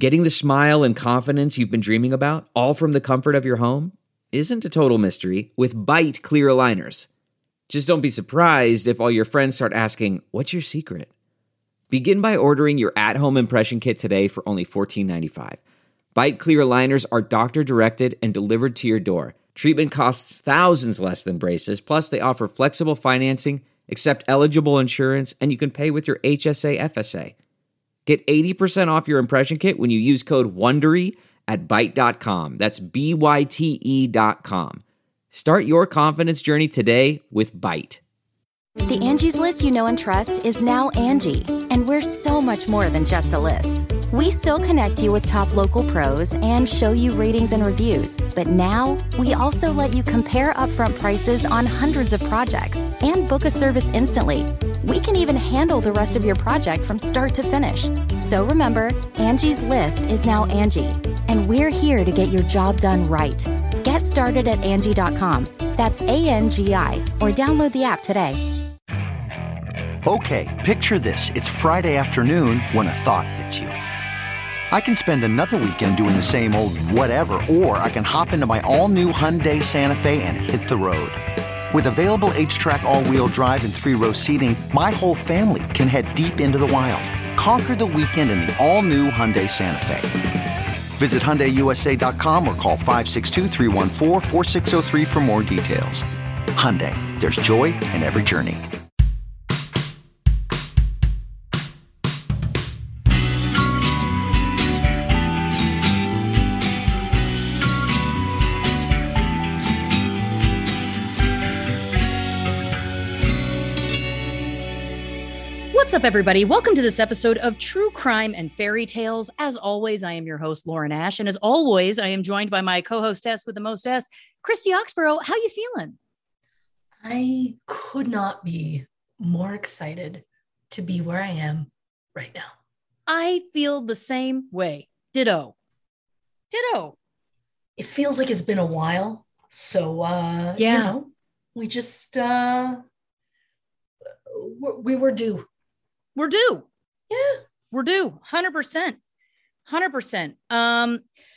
Getting the smile and confidence you've been dreaming about, all from the comfort of your home, isn't a total mystery with Byte clear aligners. Just don't be surprised if all your friends start asking, "What's your secret?" Begin by ordering your at-home impression kit today for only $14.95. Byte clear aligners are doctor-directed and delivered to your door. Treatment costs thousands less than braces, plus they offer flexible financing, accept eligible insurance, and you can pay with your HSA FSA. Get 80% off your impression kit when you use code WONDERY at Byte.com. That's BYTE.com. Start your confidence journey today with Byte. The Angie's List you know and trust is now Angie, and we're so much more than just a list. We still connect you with top local pros and show you ratings and reviews, but now we also let you compare upfront prices on hundreds of projects and book a service instantly. We can even handle the rest of your project from start to finish. So remember, Angie's List is now Angie, and we're here to get your job done right. Get started at Angie.com. That's ANGI, or download the app today. Okay, picture this. It's Friday afternoon when a thought hits you. I can spend another weekend doing the same old whatever, or I can hop into my all-new Hyundai Santa Fe and hit the road. With available H-Track all-wheel drive and 3-row seating, my whole family can head deep into the wild. Conquer the weekend in the all-new Hyundai Santa Fe. Visit HyundaiUSA.com or call 562-314-4603 for more details. Hyundai, there's joy in every journey. What's up, everybody? Welcome to this episode of True Crime and Fairy Tales. As always, I am your host, Lauren Ash. And as always, I am joined by my co-hostess with the mostess, Christy Oxborough. How you feeling? I could not be more excited to be where I am right now. I feel the same way. Ditto. It feels like it's been a while. So, we just, we were due. We're due. Yeah. We're due. 100%. 100%.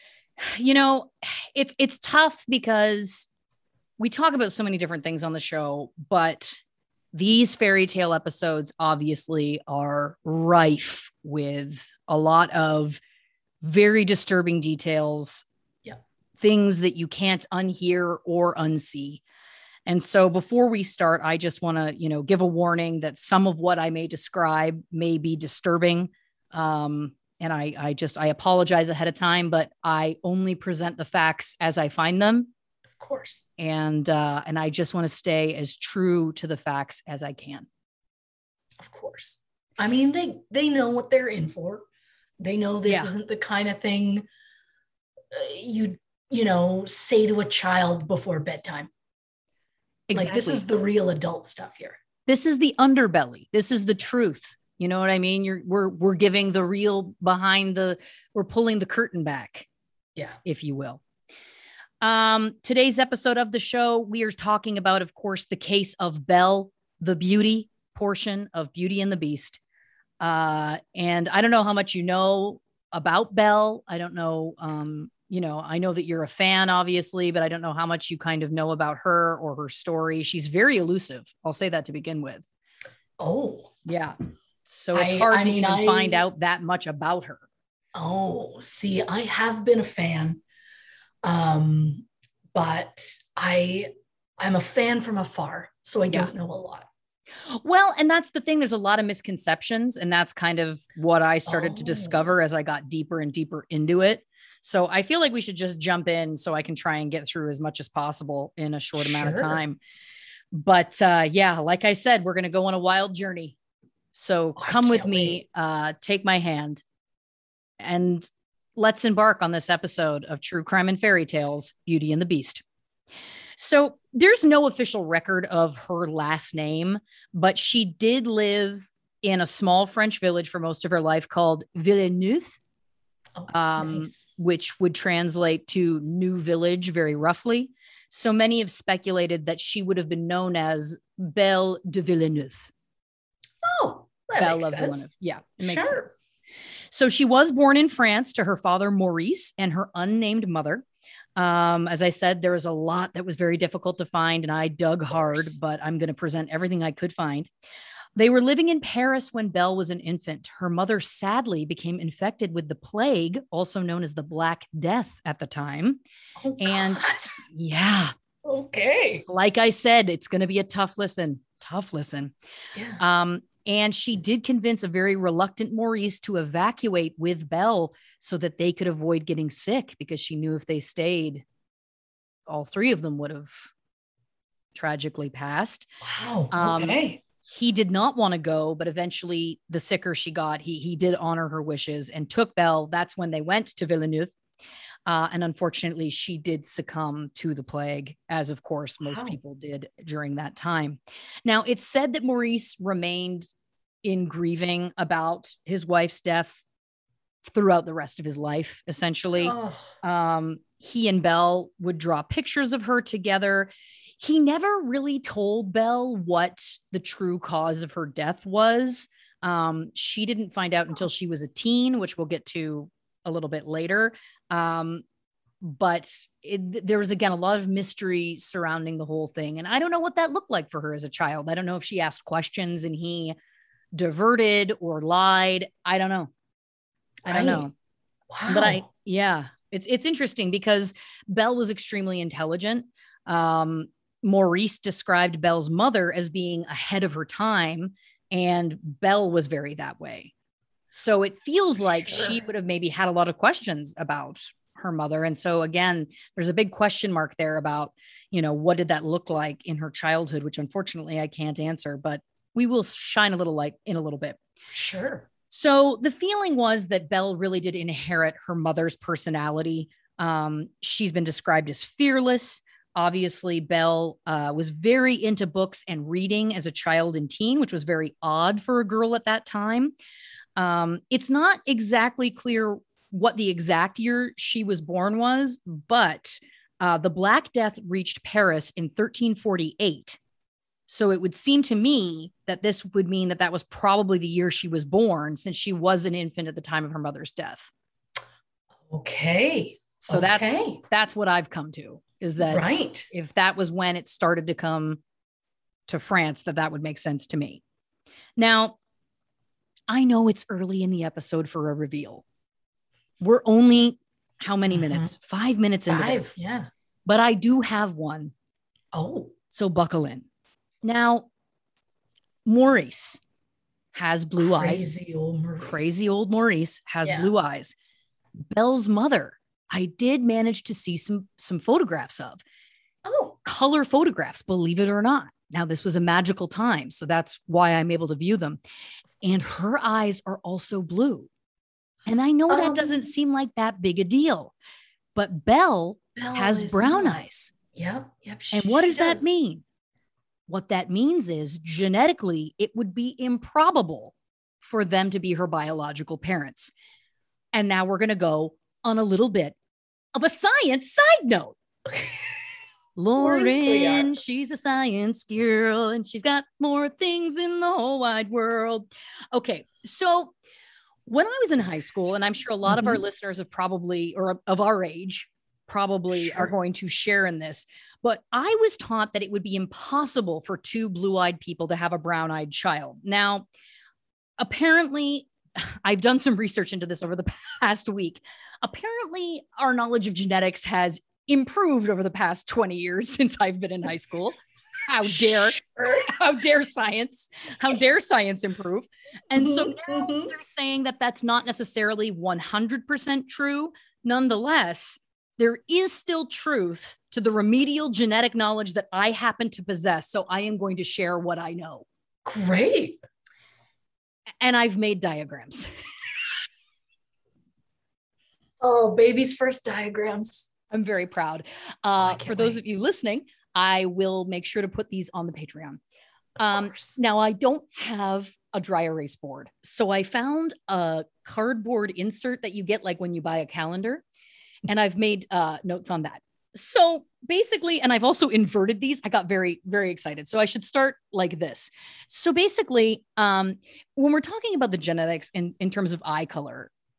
It's tough because we talk about so many different things on the show, but these fairy tale episodes obviously are rife with a lot of very disturbing details, things that you can't unhear or unsee. And so before we start, I just want to, give a warning that some of what I may describe may be disturbing. And I apologize ahead of time, but I only present the facts as I find them. Of course. And I just want to stay as true to the facts as I can. Of course. I mean, they know what they're in for. They know this isn't the kind of thing you say to a child before bedtime. Exactly. Like, this is the real adult stuff here. This is the underbelly. This is the truth. You know what I mean? We're giving the real we're pulling the curtain back. Yeah. If you will. Today's episode of the show, we are talking about, of course, the case of Belle, the beauty portion of Beauty and the Beast. And I don't know how much you know about Belle. I don't know, I know that you're a fan, obviously, but I don't know how much you kind of know about her or her story. She's very elusive. I'll say that to begin with. Oh, yeah. So it's hard to even find out that much about her. Oh, see, I have been a fan, but I'm a fan from afar, so I don't know a lot. Well, and that's the thing. There's a lot of misconceptions, and that's kind of what I started to discover as I got deeper and deeper into it. So I feel like we should just jump in so I can try and get through as much as possible in a short amount of time. But like I said, we're going to go on a wild journey. So come with me, take my hand, and let's embark on this episode of True Crime and Fairy Tales, Beauty and the Beast. So there's no official record of her last name, but she did live in a small French village for most of her life called Villeneuve. Nice. Which would translate to New Village very roughly. So many have speculated that she would have been known as Belle de Villeneuve. Oh, that Belle makes of sense. Villeneuve. Yeah, it makes sense. So she was born in France to her father, Maurice, and her unnamed mother. As I said, there was a lot that was very difficult to find, and I dug hard, but I'm going to present everything I could find. They were living in Paris when Belle was an infant. Her mother sadly became infected with the plague, also known as the Black Death at the time. Oh, and God. yeah. Okay. Like I said, it's going to be a tough listen. Yeah. And she did convince a very reluctant Maurice to evacuate with Belle so that they could avoid getting sick, because she knew if they stayed, all three of them would have tragically passed. Wow. Okay. He did not want to go, but eventually the sicker she got, he did honor her wishes and took Belle. That's when they went to Villeneuve. And unfortunately, she did succumb to the plague, as of course most people did during that time. Now, it's said that Maurice remained in grieving about his wife's death throughout the rest of his life, essentially. He and Belle would draw pictures of her together. He never really told Belle what the true cause of her death was. She didn't find out until she was a teen, which we'll get to a little bit later. But there was, again, a lot of mystery surrounding the whole thing. And I don't know what that looked like for her as a child. I don't know if she asked questions and he diverted or lied. I don't know. Wow. But it's interesting because Belle was extremely intelligent. Maurice described Belle's mother as being ahead of her time, and Belle was very that way. So it feels like she would have maybe had a lot of questions about her mother. And so again, there's a big question mark there about, what did that look like in her childhood, which unfortunately I can't answer, but we will shine a little light in a little bit. Sure. So the feeling was that Belle really did inherit her mother's personality. She's been described as fearless. Obviously, Belle was very into books and reading as a child and teen, which was very odd for a girl at that time. It's not exactly clear what the exact year she was born was, but the Black Death reached Paris in 1348. So it would seem to me that this would mean that was probably the year she was born, since she was an infant at the time of her mother's death. Okay. So that's what I've come to, is that if that was when it started to come to France, that would make sense to me. Now, I know it's early in the episode for a reveal. We're only how many minutes? 5 minutes into this. Yeah. But I do have one. Oh. So buckle in. Now, Maurice has blue eyes. Crazy old Maurice has blue eyes. Belle's mother, I did manage to see some photographs of. Oh. Color photographs, believe it or not. Now, this was a magical time, so that's why I'm able to view them. And her eyes are also blue. And I know that doesn't seem like that big a deal, but Belle has brown eyes. Yep. And what does that mean? What that means is, genetically, it would be improbable for them to be her biological parents. And now we're going to go on a little bit of a science side note. Lauren, she's a science girl, and she's got more things in the whole wide world. Okay, so when I was in high school, and I'm sure a lot of our listeners have probably, or of our age, probably are going to share in this, but I was taught that it would be impossible for two blue-eyed people to have a brown-eyed child. Now, apparently, I've done some research into this over the past week. Apparently, our knowledge of genetics has improved over the past 20 years since I've been in high school. How dare science improve? And so now they're saying that that's not necessarily 100% true. Nonetheless, there is still truth to the remedial genetic knowledge that I happen to possess. So I am going to share what I know. Great. And I've made diagrams. Oh, baby's first diagrams. I'm very proud. For those of you listening, I will make sure to put these on the Patreon. Now, I don't have a dry erase board. So I found a cardboard insert that you get like when you buy a calendar. And I've made notes on that. So basically, and I've also inverted these. I got very, very excited. So I should start like this. So basically, when we're talking about the genetics in terms of eye color,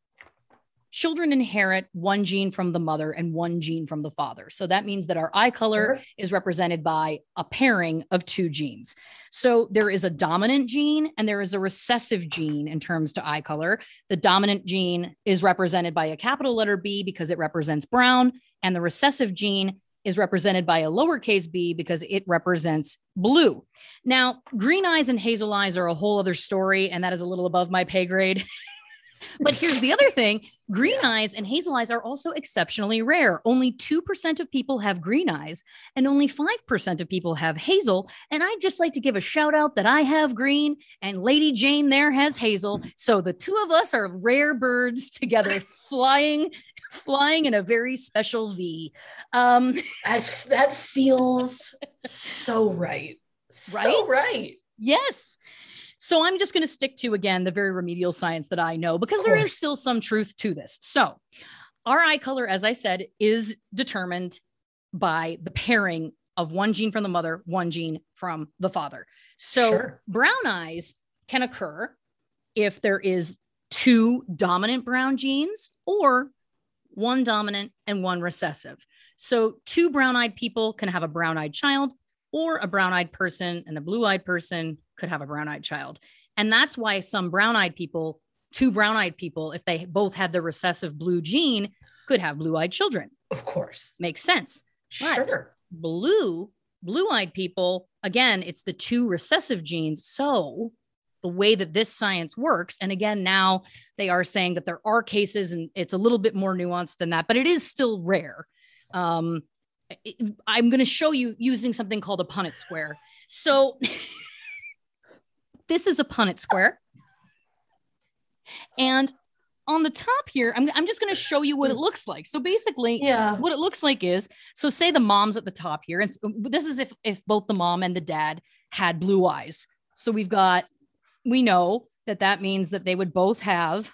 children inherit one gene from the mother and one gene from the father. So that means that our eye color is represented by a pairing of two genes. So there is a dominant gene and there is a recessive gene in terms to eye color. The dominant gene is represented by a capital letter B because it represents brown, and the recessive gene is represented by a lowercase b because it represents blue. Now, green eyes and hazel eyes are a whole other story, and that is a little above my pay grade. But here's the other thing. Green eyes and hazel eyes are also exceptionally rare. Only 2% of people have green eyes and only 5% of people have hazel. And I'd just like to give a shout out that I have green and Lady Jane there has hazel. So the two of us are rare birds together flying in a very special V. That feels so right. So right. Yes. So I'm just going to stick to, again, the very remedial science that I know, because there is still some truth to this. So our eye color, as I said, is determined by the pairing of one gene from the mother, one gene from the father. So brown eyes can occur if there is two dominant brown genes or one dominant and one recessive. So two brown-eyed people can have a brown-eyed child, or a brown-eyed person and a blue-eyed person could have a brown-eyed child. And that's why some brown-eyed people, two brown-eyed people, if they both had the recessive blue gene, could have blue-eyed children. Of course. Makes sense. Sure. But blue-eyed people, again, it's the two recessive genes. So the way that this science works, and again, now they are saying that there are cases and it's a little bit more nuanced than that, but it is still rare. I'm going to show you using something called a Punnett square. So this is a Punnett square. And on the top here, I'm just going to show you what it looks like. So basically, what it looks like is, so say the mom's at the top here. And this is if both the mom and the dad had blue eyes. So we know that means that they would both have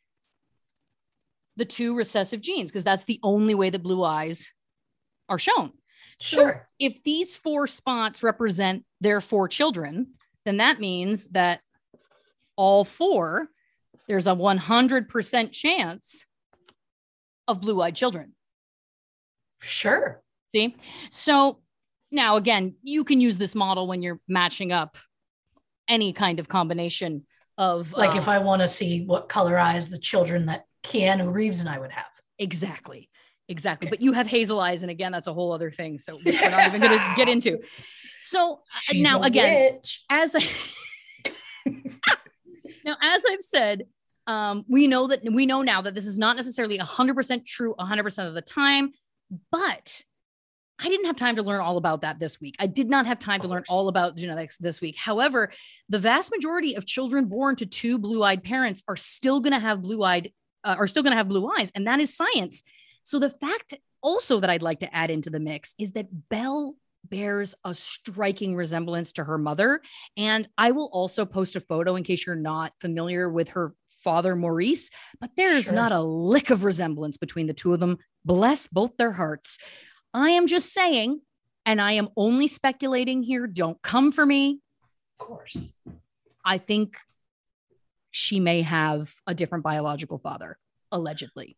the two recessive genes, because that's the only way that blue eyes are shown. So if these four spots represent their four children, then that means that all four, there's a 100% chance of blue-eyed children. Sure. See? So now, again, you can use this model when you're matching up any kind of combination of... Like if I want to see what color eyes the children that Keanu Reeves and I would have. Exactly. Okay. But you have hazel eyes. And again, that's a whole other thing. So we're not even going to get into. So now again, as I've said, we know now that this is not necessarily 100% true 100% of the time, but I didn't have time to learn all about that this week. I did not have time to learn all about genetics this week. However, the vast majority of children born to two blue-eyed parents are still going to have blue eyes, and that is science. So the fact also that I'd like to add into the mix is that Belle bears a striking resemblance to her mother. And I will also post a photo in case you're not familiar with her father, Maurice, but there's not a lick of resemblance between the two of them. Bless both their hearts. I am just saying, and I am only speculating here. Don't come for me. Of course. I think she may have a different biological father, allegedly.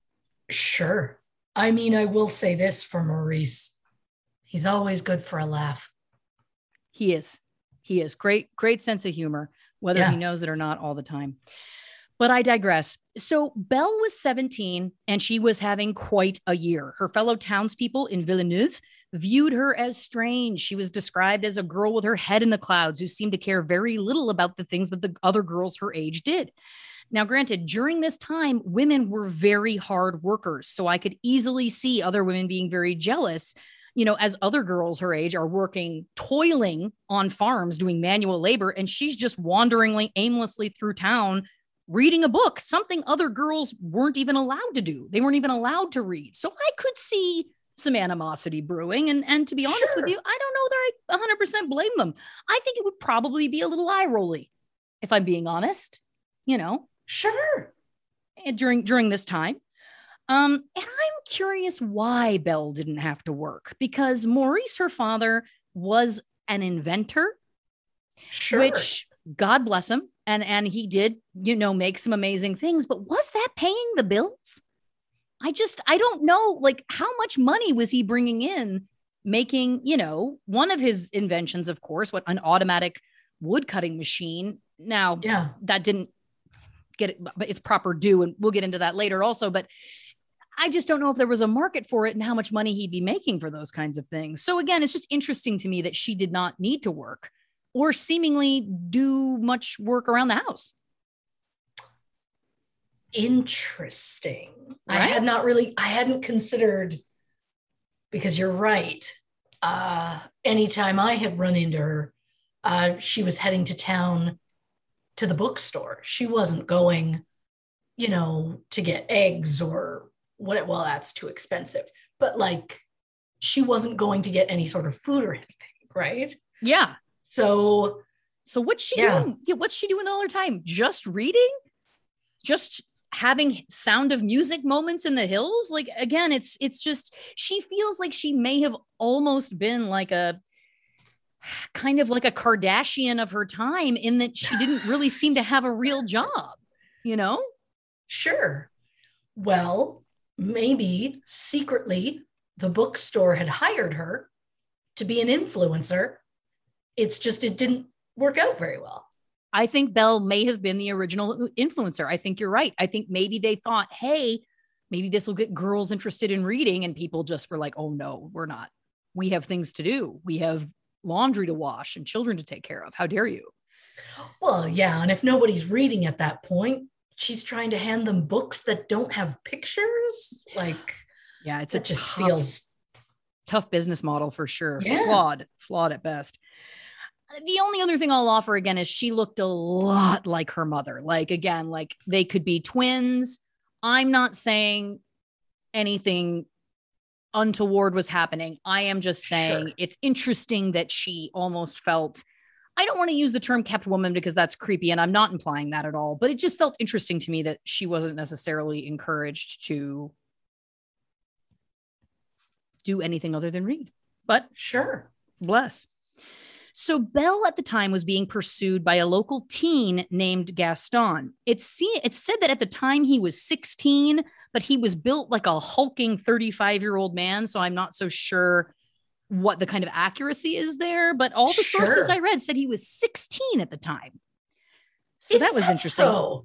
Sure. I mean, I will say this for Maurice. He's always good for a laugh. He is. Great sense of humor, whether he knows it or not all the time. But I digress. So Belle was 17 and she was having quite a year. Her fellow townspeople in Villeneuve viewed her as strange. She was described as a girl with her head in the clouds who seemed to care very little about the things that the other girls her age did. Now, granted, during this time, women were very hard workers. So I could easily see other women being very jealous, as other girls her age are working, toiling on farms, doing manual labor. And she's just wandering aimlessly through town, reading a book, something other girls weren't even allowed to do. They weren't even allowed to read. So I could see some animosity brewing. And to be honest with you, I don't know that I 100% blame them. I think it would probably be a little eye-rolly, if I'm being honest, Sure. During this time. And I'm curious why Belle didn't have to work, because Maurice, her father, was an inventor, which God bless him. And he did, make some amazing things, but was that paying the bills? I don't know, like, how much money was he bringing in, making, one of his inventions, of course, an automatic wood cutting machine. Now, that didn't get it, but it's proper due. And we'll get into that later also. But I just don't know if there was a market for it and how much money he'd be making for those kinds of things. So again, it's just interesting to me that she did not need to work or seemingly do much work around the house. Interesting. Right? I hadn't considered, because you're right. Anytime I have run into her, she was heading to town to the bookstore. She wasn't going, to get eggs or what. Well, that's too expensive, but like, she wasn't going to get any sort of food or anything. Right. Yeah. So what's she doing? Yeah, what's she doing all her time? Just reading? Just having Sound of Music moments in the hills? Like, again, it's just, she feels like she may have almost been like a kind of like a Kardashian of her time, in that she didn't really seem to have a real job, Sure. Well, maybe secretly the bookstore had hired her to be an influencer. It's just, it didn't work out very well. I think Belle may have been the original influencer. I think you're right. I think maybe they thought, hey, maybe this will get girls interested in reading. And people just were like, oh no, we're not. We have things to do. We have laundry to wash and children to take care of. How dare you? Well, yeah. And if nobody's reading at that point, she's trying to hand them books that don't have pictures. Like, yeah, it's just feels tough business model for sure. Yeah. Flawed at best. The only other thing I'll offer again is she looked a lot like her mother. Like, again, like they could be twins. I'm not saying anything untoward was happening. I am just saying It's interesting that she almost felt, I don't want to use the term kept woman because that's creepy, and I'm not implying that at all, but it just felt interesting to me that she wasn't necessarily encouraged to do anything other than read. But sure. Bless. So Belle at the time was being pursued by a local teen named Gaston. It's said that at the time he was 16, but he was built like a hulking 35-year-old man. So I'm not so sure what the kind of accuracy is there, but all the sources I read said he was 16 at the time. So that was interesting. So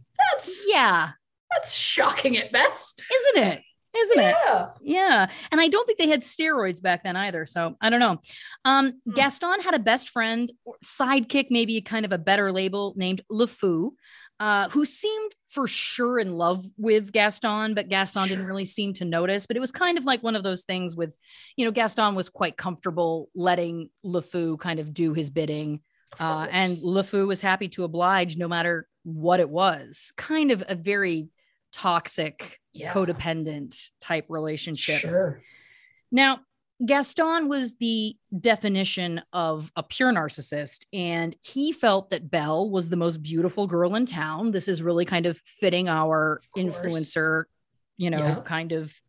that's shocking at best, isn't it? Isn't it? Yeah. Yeah. And I don't think they had steroids back then either. So I don't know. Gaston had a best friend, or sidekick, maybe kind of a better label, named LeFou, who seemed for sure in love with Gaston, but Gaston didn't really seem to notice. But it was kind of like one of those things with, Gaston was quite comfortable letting LeFou kind of do his bidding. And LeFou was happy to oblige no matter what it was. Kind of a very toxic, codependent type relationship. Sure. Now, Gaston was the definition of a pure narcissist, and he felt that Belle was the most beautiful girl in town. This is really kind of fitting our influencer, kind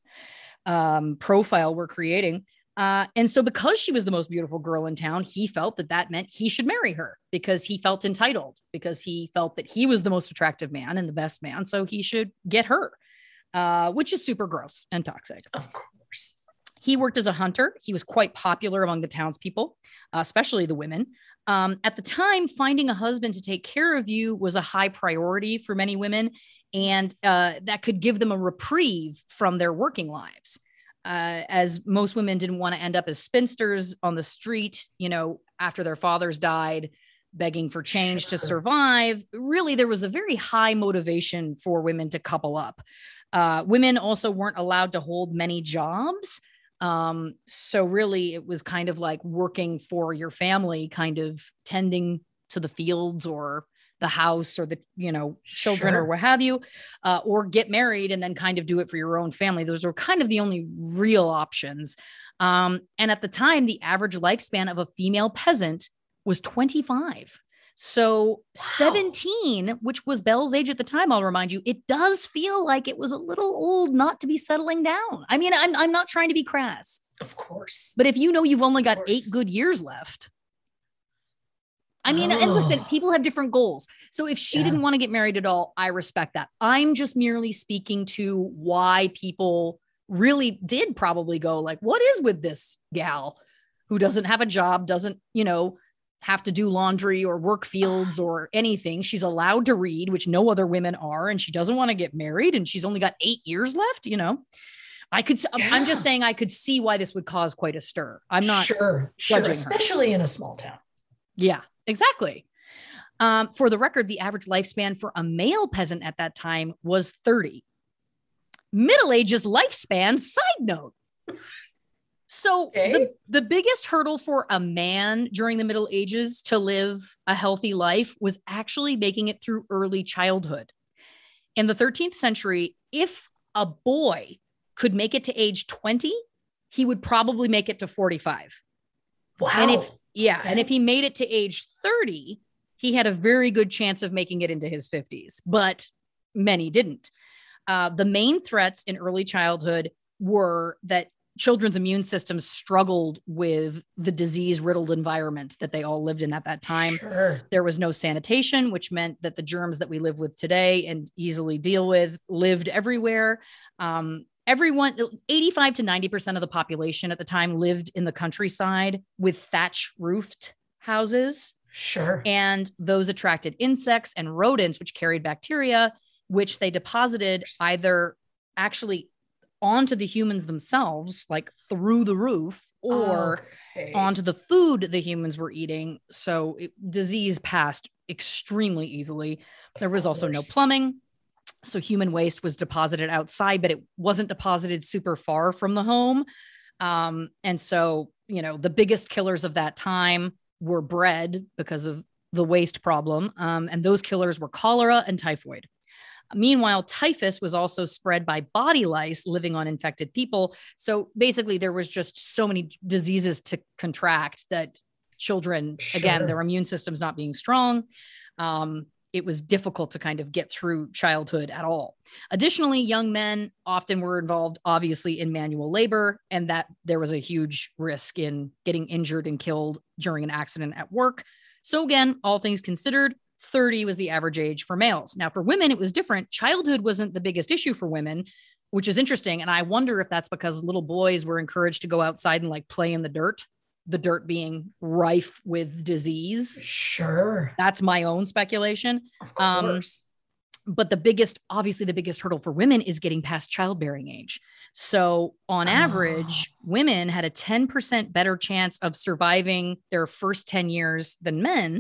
of profile we're creating. And so because she was the most beautiful girl in town, he felt that meant he should marry her because he felt entitled, because he felt that he was the most attractive man and the best man. So he should get her, which is super gross and toxic. Of course. He worked as a hunter. He was quite popular among the townspeople, especially the women. At the time, finding a husband to take care of you was a high priority for many women, and that could give them a reprieve from their working lives. As most women didn't want to end up as spinsters on the street, after their fathers died, begging for change to survive. Really, there was a very high motivation for women to couple up. Women also weren't allowed to hold many jobs. So really, it was kind of like working for your family, kind of tending to the fields or the house or the, children or what have you, or get married and then kind of do it for your own family. Those were kind of the only real options. And at the time, the average lifespan of a female peasant was 25. So 17, which was Belle's age at the time, I'll remind you, it does feel like it was a little old not to be settling down. I mean, I'm not trying to be crass. Of course. But if you've only got 8 good years left. I mean, and listen, people have different goals. So if she didn't want to get married at all, I respect that. I'm just merely speaking to why people really did probably go like, what is with this gal who doesn't have a job, doesn't, have to do laundry or work fields or anything. She's allowed to read, which no other women are. And she doesn't want to get married. And she's only got 8 years left, I'm just saying I could see why this would cause quite a stir. I'm not sure, especially in a small town. Yeah, exactly. For the record, the average lifespan for a male peasant at that time was 30. Middle Ages lifespan, side note. So the biggest hurdle for a man during the Middle Ages to live a healthy life was actually making it through early childhood. In the 13th century, if a boy could make it to age 20, he would probably make it to 45. Wow. And if he made it to age 30, he had a very good chance of making it into his 50s, but many didn't. The main threats in early childhood were that children's immune systems struggled with the disease-riddled environment that they all lived in at that time. Sure. There was no sanitation, which meant that the germs that we live with today and easily deal with lived everywhere. Everyone, 85 to 90% of the population at the time lived in the countryside with thatch roofed houses. Sure. And those attracted insects and rodents, which carried bacteria, which they deposited either actually onto the humans themselves, like through the roof, or onto the food the humans were eating. So disease passed extremely easily. There was also no plumbing. So human waste was deposited outside, but it wasn't deposited super far from the home. And so, the biggest killers of that time were bred because of the waste problem. And those killers were cholera and typhoid. Meanwhile, typhus was also spread by body lice living on infected people. So basically, there was just so many diseases to contract that children, again, their immune systems not being strong, it was difficult to kind of get through childhood at all. Additionally, young men often were involved, obviously, in manual labor, and that there was a huge risk in getting injured and killed during an accident at work. So again, all things considered, 30 was the average age for males. Now, for women, it was different. Childhood wasn't the biggest issue for women, which is interesting. And I wonder if that's because little boys were encouraged to go outside and like play in the dirt being rife with disease. Sure. That's my own speculation. Of course. But the biggest hurdle for women is getting past childbearing age. So on average, women had a 10% better chance of surviving their first 10 years than men.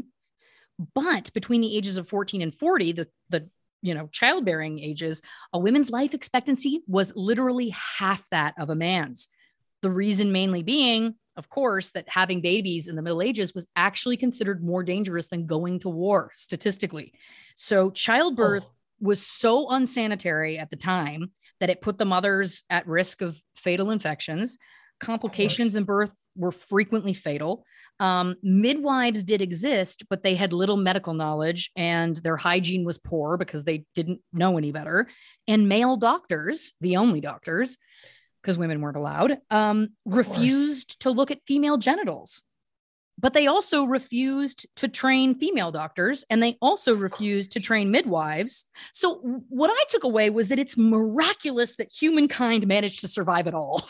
But between the ages of 14 and 40, the childbearing ages, a woman's life expectancy was literally half that of a man's. The reason mainly being, of course, that having babies in the Middle Ages was actually considered more dangerous than going to war statistically. So childbirth was so unsanitary at the time that it put the mothers at risk of fatal infections. Complications in birth were frequently fatal. Midwives did exist, but they had little medical knowledge and their hygiene was poor because they didn't know any better. And male doctors, the only doctors, because women weren't allowed, refused to look at female genitals. But they also refused to train female doctors, and they also refused to train midwives. So what I took away was that it's miraculous that humankind managed to survive at all.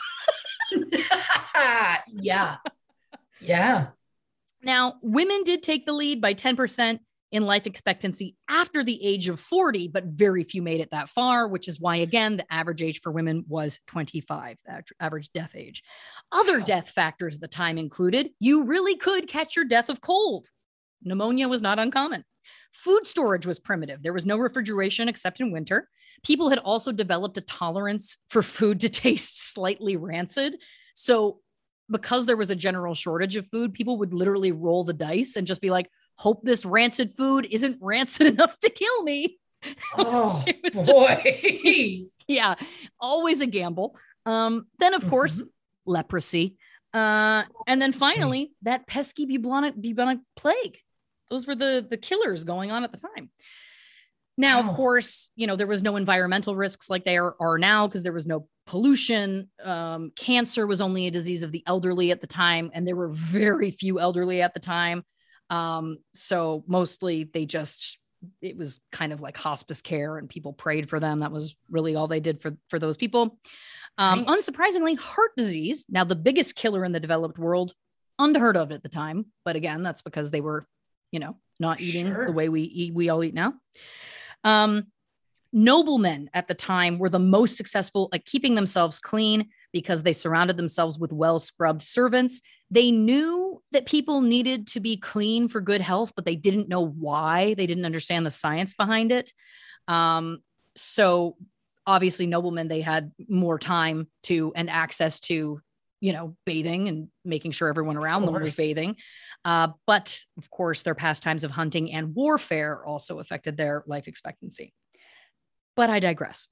Yeah. Yeah. Now, women did take the lead by 10% in life expectancy after the age of 40, but very few made it that far, which is why, again, the average age for women was 25, average death age. Other death factors at the time included, you really could catch your death of cold. Pneumonia was not uncommon. Food storage was primitive. There was no refrigeration except in winter. People had also developed a tolerance for food to taste slightly rancid. So because there was a general shortage of food, people would literally roll the dice and just be like, hope this rancid food isn't rancid enough to kill me. Oh, boy. Yeah, always a gamble. Then, of course, leprosy. And then finally, that pesky bubonic plague. Those were the killers going on at the time. Now, of course, there was no environmental risks like there are now because there was no pollution. Cancer was only a disease of the elderly at the time, and there were very few elderly at the time. So mostly it was kind of like hospice care and people prayed for them. That was really all they did for those people. Right. Unsurprisingly, heart disease, now the biggest killer in the developed world, unheard of at the time. But again, that's because they were, not eating the way we all eat now. Noblemen at the time were the most successful at keeping themselves clean because they surrounded themselves with well-scrubbed servants. They knew that people needed to be clean for good health, but they didn't know why. They didn't understand the science behind it. So obviously noblemen, they had more time and access to, bathing and making sure everyone around them was bathing. But of course, their pastimes of hunting and warfare also affected their life expectancy. But I digress.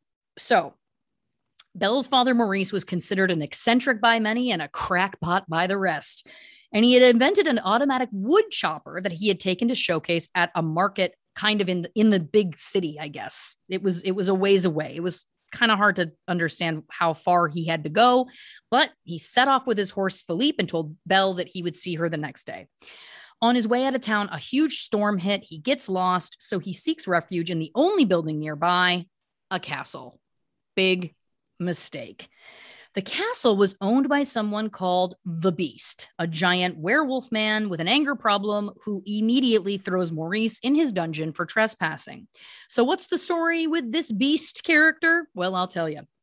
So Belle's father, Maurice, was considered an eccentric by many and a crackpot by the rest. And he had invented an automatic wood chopper that he had taken to showcase at a market kind of in the big city, I guess. It was a ways away. It was kind of hard to understand how far he had to go, but he set off with his horse Philippe and told Belle that he would see her the next day. On his way out of town, a huge storm hit. He gets lost, so he seeks refuge in the only building nearby, a castle. Big mistake. The castle was owned by someone called the Beast, a giant werewolf man with an anger problem who immediately throws Maurice in his dungeon for trespassing. So what's the story with this Beast character? Well, I'll tell you.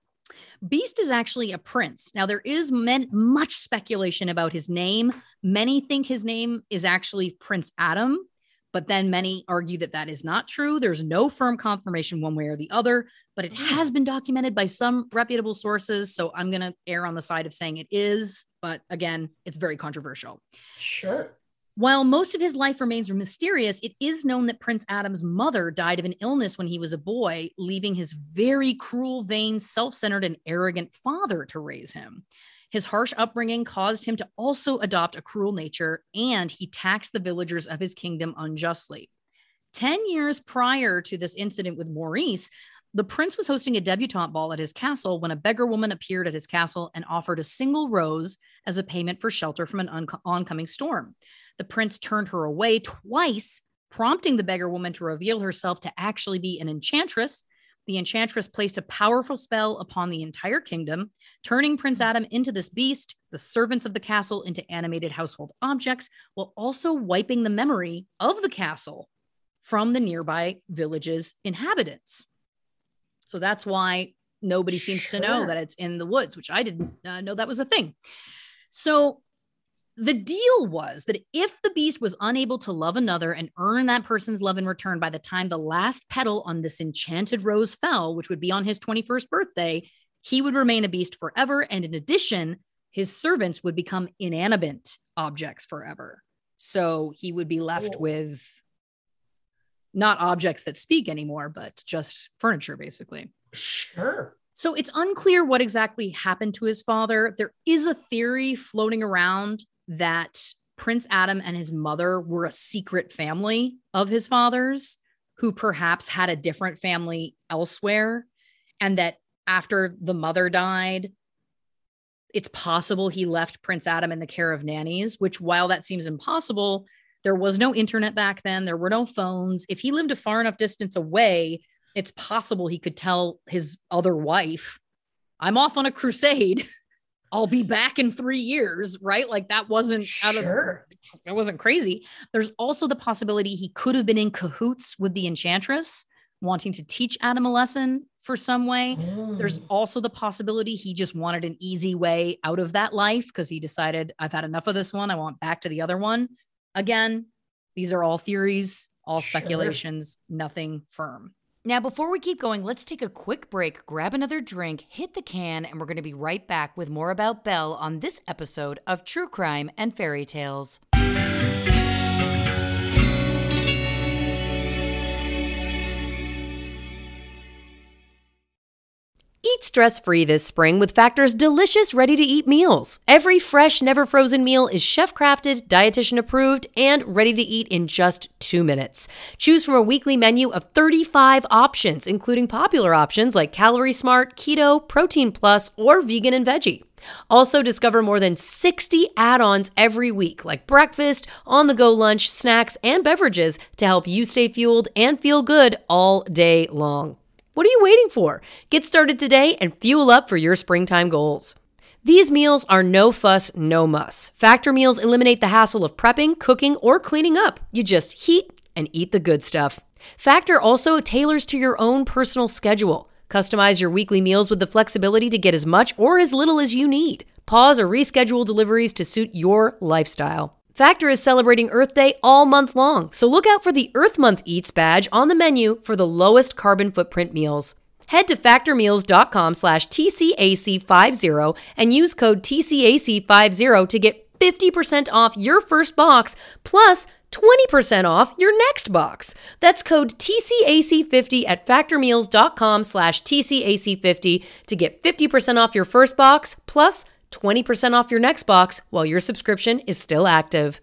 Beast is actually a prince. Now, there is much speculation about his name. Many think his name is actually Prince Adam, but then many argue that that is not true. There's no firm confirmation one way or the other, but it has been documented by some reputable sources. So I'm going to err on the side of saying it is, but again, it's very controversial. Sure. While most of his life remains mysterious, it is known that Prince Adam's mother died of an illness when he was a boy, leaving his very cruel, vain, self-centered, and arrogant father to raise him. His harsh upbringing caused him to also adopt a cruel nature, and he taxed the villagers of his kingdom unjustly. 10 years prior to this incident with Maurice, the prince was hosting a debutante ball at his castle when a beggar woman appeared at his castle and offered a single rose as a payment for shelter from an oncoming storm. The prince turned her away twice, prompting the beggar woman to reveal herself to actually be an enchantress. The enchantress placed a powerful spell upon the entire kingdom, turning Prince Adam into this beast, the servants of the castle into animated household objects, while also wiping the memory of the castle from the nearby village's inhabitants. So that's why nobody seems to know that it's in the woods, which I didn't know that was a thing. So the deal was that if the beast was unable to love another and earn that person's love in return by the time the last petal on this enchanted rose fell, which would be on his 21st birthday, he would remain a beast forever. And in addition, his servants would become inanimate objects forever. So he would be left with not objects that speak anymore, but just furniture, basically. Sure. So it's unclear what exactly happened to his father. There is a theory floating around that Prince Adam and his mother were a secret family of his father's who perhaps had a different family elsewhere. And that after the mother died, it's possible he left Prince Adam in the care of nannies, which while that seems impossible, there was no internet back then. There were no phones. If he lived a far enough distance away, it's possible he could tell his other wife, I'm off on a crusade. I'll be back in 3 years, right? Like that wasn't that wasn't crazy. There's also the possibility he could have been in cahoots with the enchantress, wanting to teach Adam a lesson for some way. There's also the possibility he just wanted an easy way out of that life because he decided, I've had enough of this one. I want back to the other one. Again, these are all theories, all speculations, nothing firm. Now, before we keep going, let's take a quick break, grab another drink, hit the can, and we're going to be right back with more about Belle on this episode of True Crime and Fairy Tales. Eat stress-free this spring with Factor's delicious, ready-to-eat meals. Every fresh, never-frozen meal is chef-crafted, dietitian-approved, and ready to eat in just 2 minutes. Choose from a weekly menu of 35 options, including popular options like Calorie Smart, Keto, Protein Plus, or Vegan and Veggie. Also, discover more than 60 add-ons every week, like breakfast, on-the-go lunch, snacks, and beverages to help you stay fueled and feel good all day long. What are you waiting for? Get started today and fuel up for your springtime goals. These meals are no fuss, no muss. Factor meals eliminate the hassle of prepping, cooking, or cleaning up. You just heat and eat the good stuff. Factor also tailors to your own personal schedule. Customize your weekly meals with the flexibility to get as much or as little as you need. Pause or reschedule deliveries to suit your lifestyle. Factor is celebrating Earth Day all month long, so look out for the Earth Month Eats badge on the menu for the lowest carbon footprint meals. Head to factormeals.com/TCAC50 and use code TCAC50 to get 50% off your first box plus 20% off your next box. That's code TCAC50 at factormeals.com/TCAC50 to get 50% off your first box plus 20% off your next box while your subscription is still active.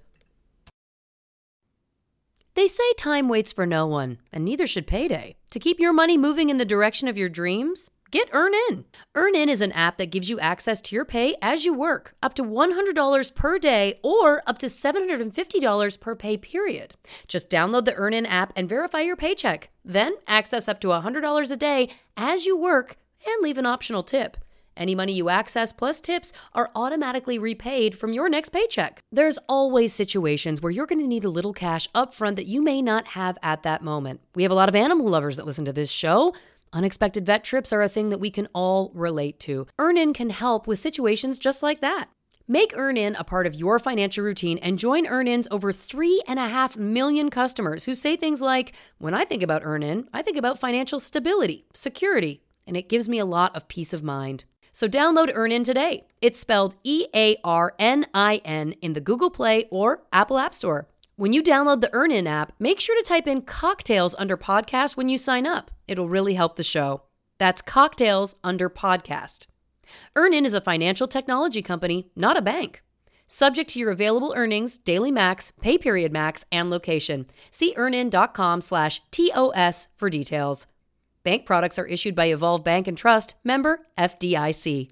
They say time waits for no one, and neither should payday. To keep your money moving in the direction of your dreams, get EarnIn. EarnIn is an app that gives you access to your pay as you work, up to $100 per day or up to $750 per pay period. Just download the EarnIn app and verify your paycheck. Then access up to $100 a day as you work and leave an optional tip. Any money you access plus tips are automatically repaid from your next paycheck. There's always situations where you're going to need a little cash up front that you may not have at that moment. We have a lot of animal lovers that listen to this show. Unexpected vet trips are a thing that we can all relate to. EarnIn can help with situations just like that. Make EarnIn a part of your financial routine and join EarnIn's over 3.5 million customers who say things like, when I think about EarnIn, I think about financial stability, security, and it gives me a lot of peace of mind. So download EarnIn today. It's spelled EARNIN in the Google Play or Apple App Store. When you download the EarnIn app, make sure to type in cocktails under podcast when you sign up. It'll really help the show. That's cocktails under podcast. EarnIn is a financial technology company, not a bank. Subject to your available earnings, daily max, pay period max, and location. See earnin.com/TOS for details. Bank products are issued by Evolve Bank and Trust, member FDIC.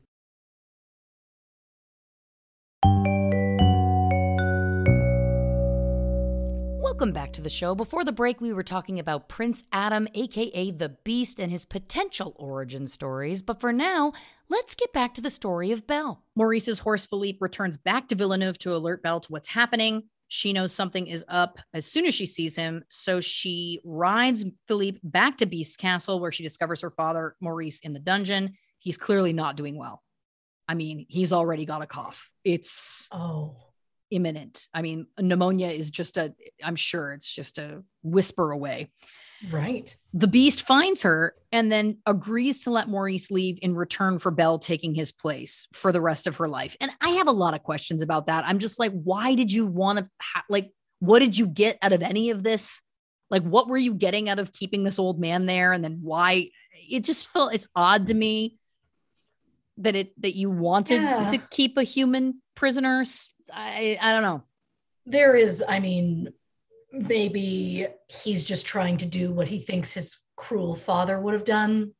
Welcome back to the show. Before the break, we were talking about Prince Adam, aka the Beast, and his potential origin stories. But for now, let's get back to the story of Belle. Maurice's horse Philippe returns back to Villeneuve to alert Belle to what's happening. She knows something is up as soon as she sees him, so she rides Philippe back to Beast's castle, where she discovers her father, Maurice, in the dungeon. He's clearly not doing well. I mean, he's already got a cough. It's imminent. I mean, pneumonia is I'm sure it's just a whisper away. Right. The Beast finds her and then agrees to let Maurice leave in return for Belle taking his place for the rest of her life. And I have a lot of questions about that. I'm just like, why did you want to, what did you get out of any of this? Like, what were you getting out of keeping this old man there? And then why? It just it's odd to me that you wanted to keep a human prisoner. I don't know. There is, maybe he's just trying to do what he thinks his cruel father would have done.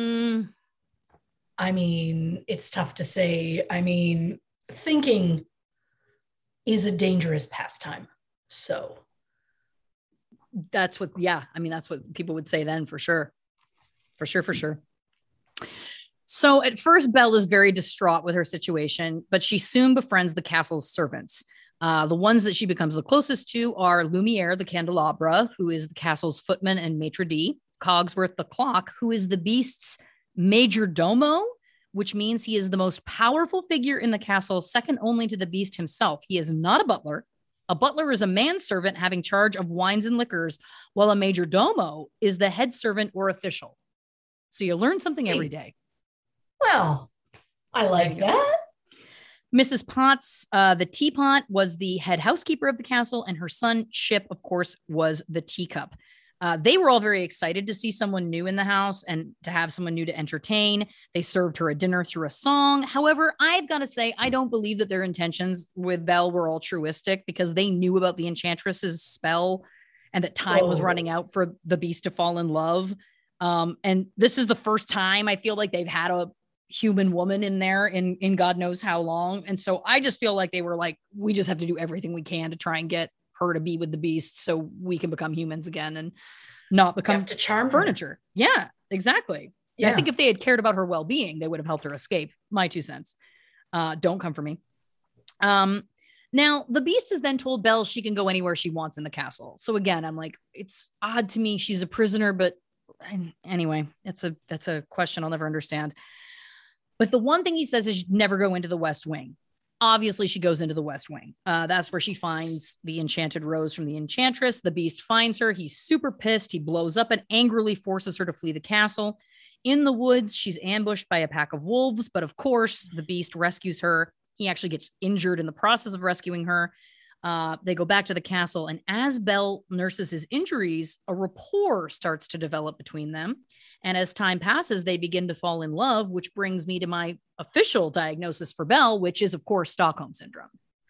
It's tough to say. Thinking is a dangerous pastime. So that's what people would say then, for sure. For sure. So at first, Belle is very distraught with her situation, but she soon befriends the castle's servants. The ones that she becomes the closest to are Lumiere, the candelabra, who is the castle's footman and maitre d', Cogsworth, the clock, who is the Beast's major domo, which means he is the most powerful figure in the castle, second only to the Beast himself. He is not a butler. A butler is a manservant having charge of wines and liquors, while a major domo is the head servant or official. So you learn something every day. Well, I like that. Mrs. Potts, the teapot, was the head housekeeper of the castle, and her son, Chip, of course, was the teacup. They were all very excited to see someone new in the house and to have someone new to entertain. They served her a dinner through a song. However, I've got to say, I don't believe that their intentions with Belle were altruistic, because they knew about the enchantress's spell and that time was running out for the Beast to fall in love. And this is the first time I feel like they've had human woman in there in God knows how long. And so I just feel like they were like, we just have to do everything we can to try and get her to be with the beast so we can become humans again and not become to charm furniture. Her. Yeah, exactly. Yeah. I think if they had cared about her well-being, they would have helped her escape. My 2 cents. Don't come for me. Now the beast is then told Belle she can go anywhere she wants in the castle. So again, I'm like, it's odd to me. She's a prisoner, but anyway, that's a question I'll never understand. But the one thing he says is never go into the West Wing. Obviously she goes into the West Wing. That's where she finds the enchanted rose from the enchantress. The beast finds her. He's super pissed. He blows up and angrily forces her to flee the castle. In the woods, she's ambushed by a pack of wolves, but of course the beast rescues her. He actually gets injured in the process of rescuing her. They go back to the castle, and as Belle nurses his injuries, a rapport starts to develop between them. And as time passes, they begin to fall in love, which brings me to my official diagnosis for Belle, which is, of course, Stockholm Syndrome.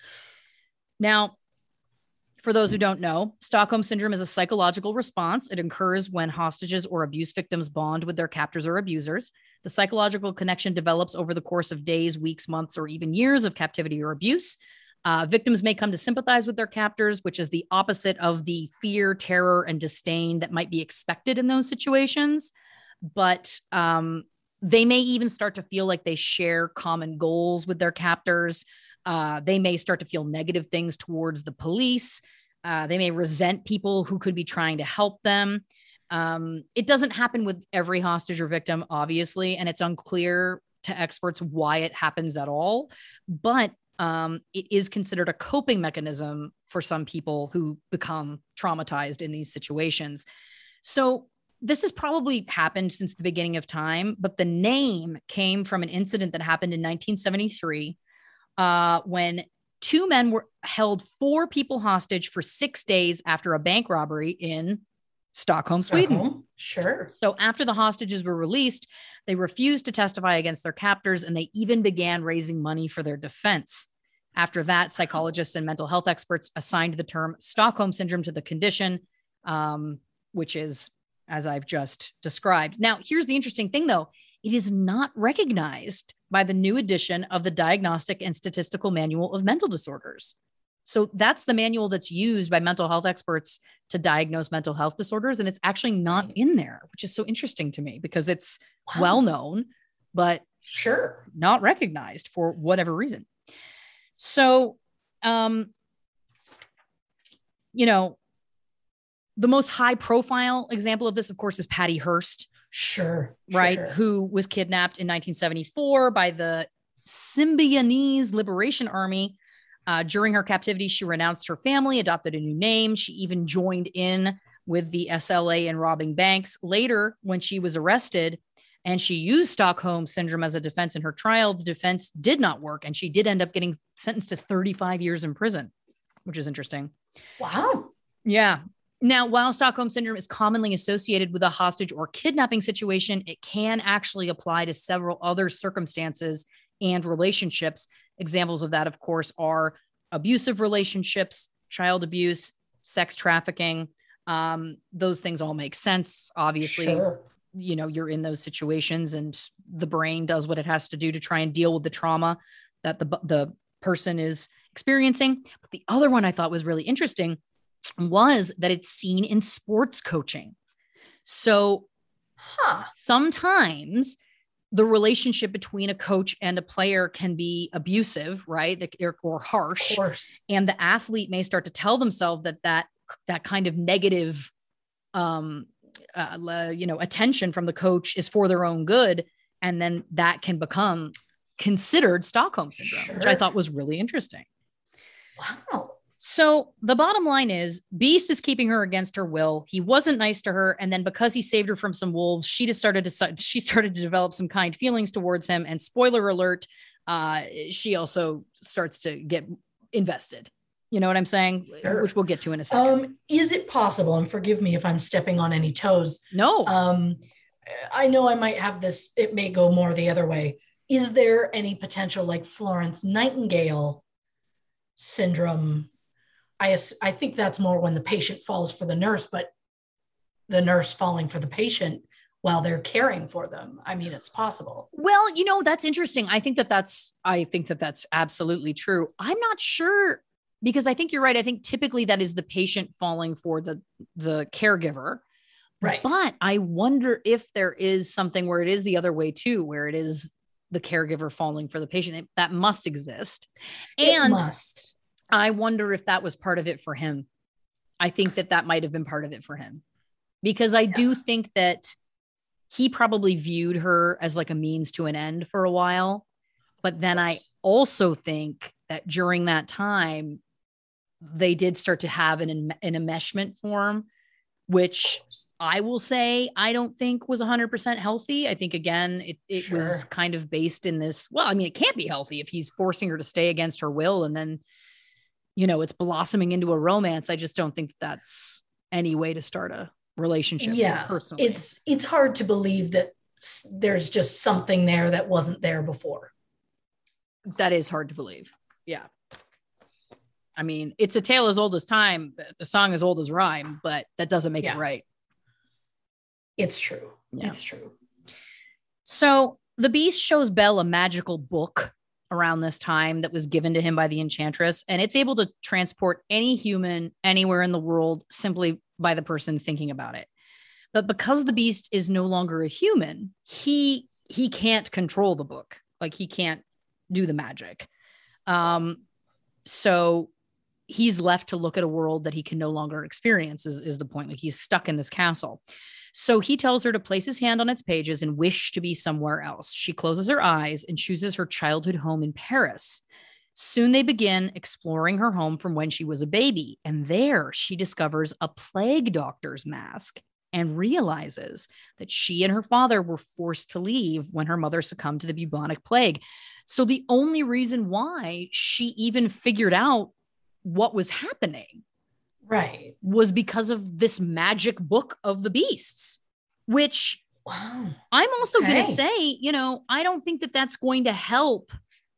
Now, for those who don't know, Stockholm Syndrome is a psychological response. It occurs when hostages or abuse victims bond with their captors or abusers. The psychological connection develops over the course of days, weeks, months, or even years of captivity or abuse. Victims may come to sympathize with their captors, which is the opposite of the fear, terror, and disdain that might be expected in those situations. But they may even start to feel like they share common goals with their captors. They may start to feel negative things towards the police. They may resent people who could be trying to help them. It doesn't happen with every hostage or victim, obviously, and it's unclear to experts why it happens at all. But it is considered a coping mechanism for some people who become traumatized in these situations. So this has probably happened since the beginning of time, but the name came from an incident that happened in 1973 when 2 men held 4 people hostage for 6 days after a bank robbery in Stockholm, Sweden. Sure. So after the hostages were released, they refused to testify against their captors, and they even began raising money for their defense. After that, psychologists and mental health experts assigned the term Stockholm Syndrome to the condition, which is, as I've just described. Now, here's the interesting thing, though. It is not recognized by the new edition of the Diagnostic and Statistical Manual of Mental Disorders. So that's the manual that's used by mental health experts to diagnose mental health disorders. And it's actually not in there, which is so interesting to me because it's well known, but not recognized for whatever reason. So, the most high profile example of this, of course, is Patty Hearst. Right. Who was kidnapped in 1974 by the Symbionese Liberation Army. During her captivity, she renounced her family, adopted a new name. She even joined in with the SLA in robbing banks. Later, when she was arrested and she used Stockholm Syndrome as a defense in her trial, the defense did not work. And she did end up getting sentenced to 35 years in prison, which is interesting. Wow. Yeah. Now, while Stockholm Syndrome is commonly associated with a hostage or kidnapping situation, it can actually apply to several other circumstances and relationships. Examples of that, of course, are abusive relationships, child abuse, sex trafficking. Those things all make sense. Obviously, you're in those situations and the brain does what it has to do to try and deal with the trauma that the person is experiencing. But the other one I thought was really interesting was that it's seen in sports coaching. So sometimes the relationship between a coach and a player can be abusive, right? Or harsh. Of course. And the athlete may start to tell themselves that kind of negative, attention from the coach is for their own good. And then that can become considered Stockholm Syndrome, which I thought was really interesting. Wow. So the bottom line is Beast is keeping her against her will. He wasn't nice to her. And then because he saved her from some wolves, she started to develop some kind feelings towards him. And spoiler alert, she also starts to get invested. You know what I'm saying? Sure. Which we'll get to in a second. Is it possible, and forgive me if I'm stepping on any toes. No. I know I might have this, it may go more the other way. Is there any potential like Florence Nightingale syndrome? I think that's more when the patient falls for the nurse, but the nurse falling for the patient while they're caring for them. I mean, it's possible. Well, that's interesting. I think that that's absolutely true. I'm not sure, because I think you're right. I think typically that is the patient falling for the caregiver. Right. But I wonder if there is something where it is the other way too, where it is the caregiver falling for the patient. That must exist. And it must. I wonder if that was part of it for him. I think that might have been part of it for him, because I do think that he probably viewed her as like a means to an end for a while. But then I also think that during that time, they did start to have an enmeshment form, which I will say I don't think was 100% healthy. I think, again, it was kind of based in this. Well, I mean, it can't be healthy if he's forcing her to stay against her will, and then, it's blossoming into a romance. I just don't think that's any way to start a relationship. Personally, it's hard to believe that there's just something there that wasn't there before. That is hard to believe. Yeah. I mean, it's a tale as old as time, the song as old as rhyme, but that doesn't make it right. It's true. Yeah. It's true. So the Beast shows Belle a magical book around this time that was given to him by the Enchantress, and it's able to transport any human anywhere in the world simply by the person thinking about it. But because the Beast is no longer a human, he can't control the book. Like, he can't do the magic. So he's left to look at a world that he can no longer experience is the point. Like, he's stuck in this castle. So he tells her to place his hand on its pages and wish to be somewhere else. She closes her eyes and chooses her childhood home in Paris. Soon they begin exploring her home from when she was a baby. And there she discovers a plague doctor's mask and realizes that she and her father were forced to leave when her mother succumbed to the bubonic plague. So the only reason why she even figured out what was happening was because of this magic book of the Beasts, which I'm also going to say, I don't think that that's going to help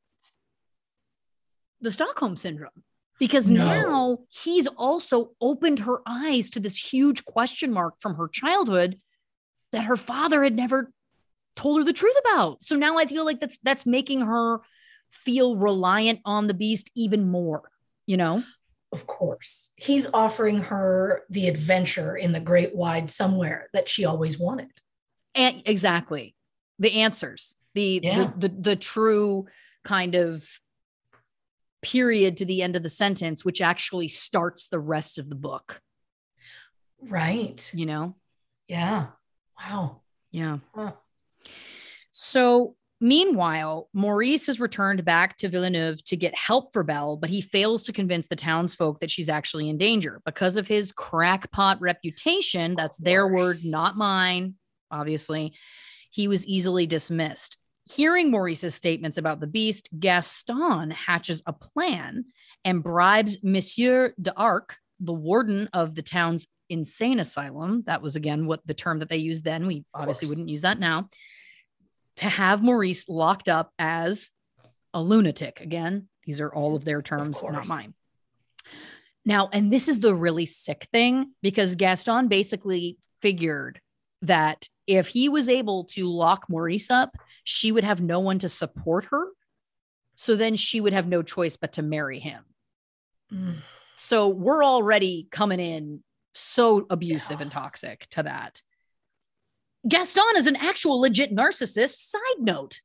the Stockholm Syndrome, because now he's also opened her eyes to this huge question mark from her childhood that her father had never told her the truth about. So now I feel like that's making her feel reliant on the Beast even more, Of course. He's offering her the adventure in the great wide somewhere that she always wanted. And exactly. The answers, the true kind of period to the end of the sentence, which actually starts the rest of the book. Right. Yeah. Wow. Yeah. Huh. So meanwhile, Maurice has returned back to Villeneuve to get help for Belle, but he fails to convince the townsfolk that she's actually in danger. Because of his crackpot reputation, that's their word, not mine, obviously, he was easily dismissed. Hearing Maurice's statements about the Beast, Gaston hatches a plan and bribes Monsieur d'Arc, the warden of the town's insane asylum. That was, again, what the term that they used then. We obviously wouldn't use that now. To have Maurice locked up as a lunatic. Again, these are all of their terms, not mine. Now, and this is the really sick thing, because Gaston basically figured that if he was able to lock Maurice up, she would have no one to support her. So then she would have no choice but to marry him. So we're already coming in so abusive and toxic to that. Gaston is an actual legit narcissist. Side note.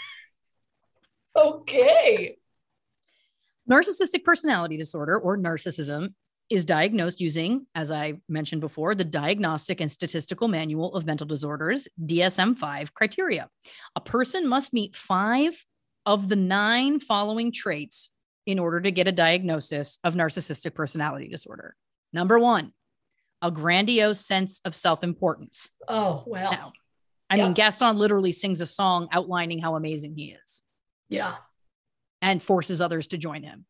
Okay. Narcissistic personality disorder, or narcissism, is diagnosed using, as I mentioned before, the Diagnostic and Statistical Manual of Mental Disorders, DSM-5 criteria. A person must meet 5 of the 9 following traits in order to get a diagnosis of narcissistic personality disorder. Number 1, a grandiose sense of self-importance. Oh, well. Now, I mean, Gaston literally sings a song outlining how amazing he is. Yeah. And forces others to join him.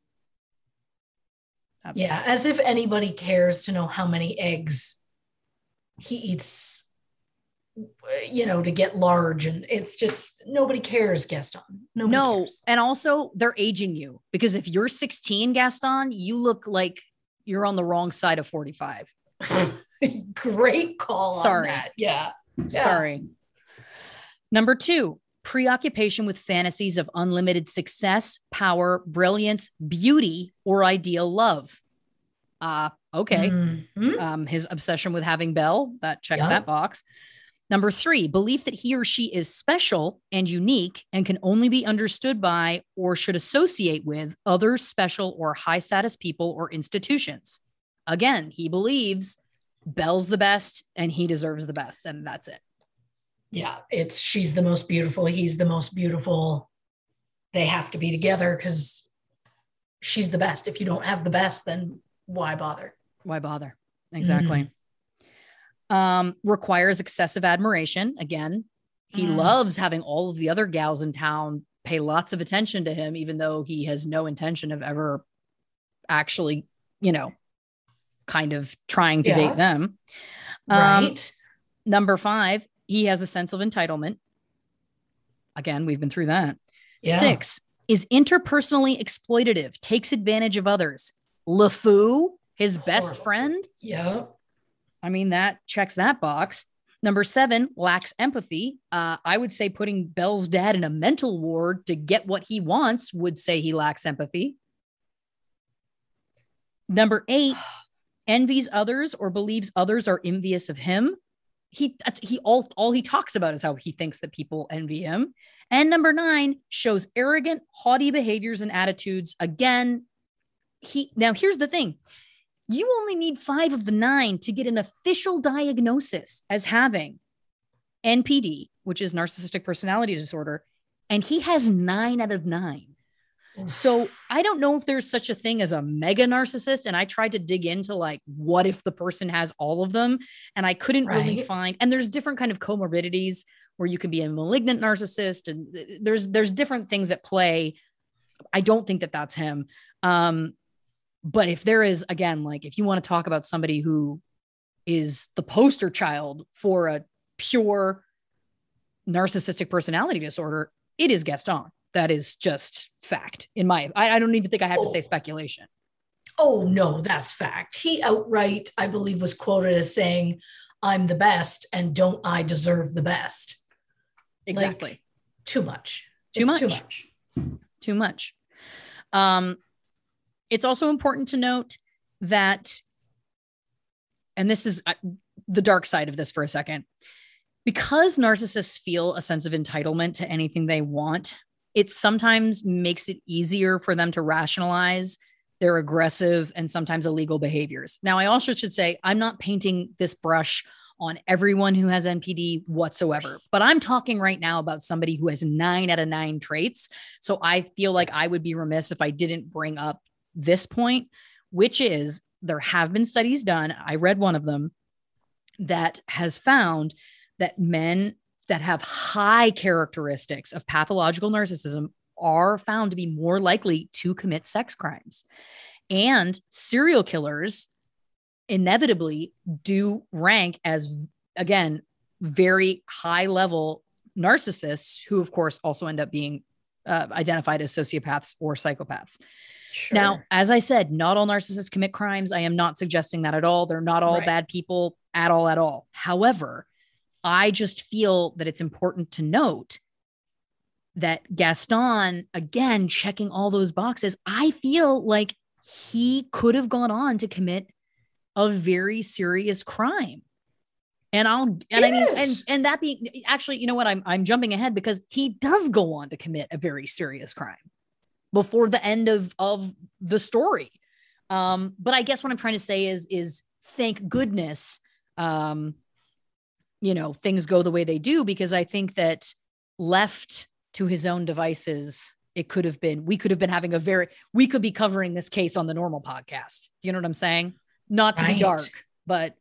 As if anybody cares to know how many eggs he eats, to get large. And it's just, nobody cares, Gaston. Nobody cares. And also they're aging you, because if you're 16, Gaston, you look like you're on the wrong side of 45. Great call. Sorry. On that. Yeah. Yeah. Sorry. Number 2, preoccupation with fantasies of unlimited success, power, brilliance, beauty, or ideal love. Okay. Mhm. His obsession with having Belle, that checks Yep. that box. Number 3, belief that he or she is special and unique and can only be understood by or should associate with other special or high status people or institutions. Again, he believes Belle's the best and he deserves the best, and that's it. Yeah, she's the most beautiful. He's the most beautiful. They have to be together because she's the best. If you don't have the best, then why bother? Why bother? Exactly. Requires excessive admiration. Again, he loves having all of the other gals in town pay lots of attention to him, even though he has no intention of ever actually, kind of trying to date them. Right. Number 5, he has a sense of entitlement. Again, we've been through that. Yeah. 6, is interpersonally exploitative, takes advantage of others. LeFou, his best Horrible. friend. Yeah. I mean, that checks that box. Number 7, lacks empathy. I would say putting Belle's dad in a mental ward to get what he wants would say he lacks empathy. Number 8, envies others or believes others are envious of him. All he talks about is how he thinks that people envy him. And number 9, shows arrogant, haughty behaviors and attitudes. Again, now here's the thing. You only need 5 of the 9 to get an official diagnosis as having NPD, which is narcissistic personality disorder. And he has 9 out of 9. So I don't know if there's such a thing as a mega narcissist. And I tried to dig into what if the person has all of them? And I couldn't really find, and there's different kind of comorbidities where you can be a malignant narcissist. And there's different things at play. I don't think that that's him. But if there is, again, if you want to talk about somebody who is the poster child for a pure narcissistic personality disorder, it is Gaston. That is just fact I don't even think I have to say speculation. Oh, no, that's fact. He outright, I believe, was quoted as saying, I'm the best and don't I deserve the best? Exactly. Too much. Too much. It's also important to note that, and this is the dark side of this for a second, because narcissists feel a sense of entitlement to anything they want, it sometimes makes it easier for them to rationalize their aggressive and sometimes illegal behaviors. Now, I also should say, I'm not painting this brush on everyone who has NPD whatsoever, but I'm talking right now about somebody who has 9 out of 9 traits. So I feel like I would be remiss if I didn't bring up this point, which is there have been studies done. I read one of them that has found that men that have high characteristics of pathological narcissism are found to be more likely to commit sex crimes. And serial killers inevitably do rank as, again, very high level narcissists who, of course, also end up being identified as sociopaths or psychopaths. Sure. Now, as I said, not all narcissists commit crimes. I am not suggesting that at all. They're not all bad people at all. However, I just feel that it's important to note that Gaston, again, checking all those boxes, I feel like he could have gone on to commit a very serious crime. And that being actually, you know what? I'm jumping ahead because he does go on to commit a very serious crime before the end of the story. But I guess what I'm trying to say is thank goodness, things go the way they do, because I think that left to his own devices, we could be covering this case on the normal podcast. You know what I'm saying? Not to be dark, but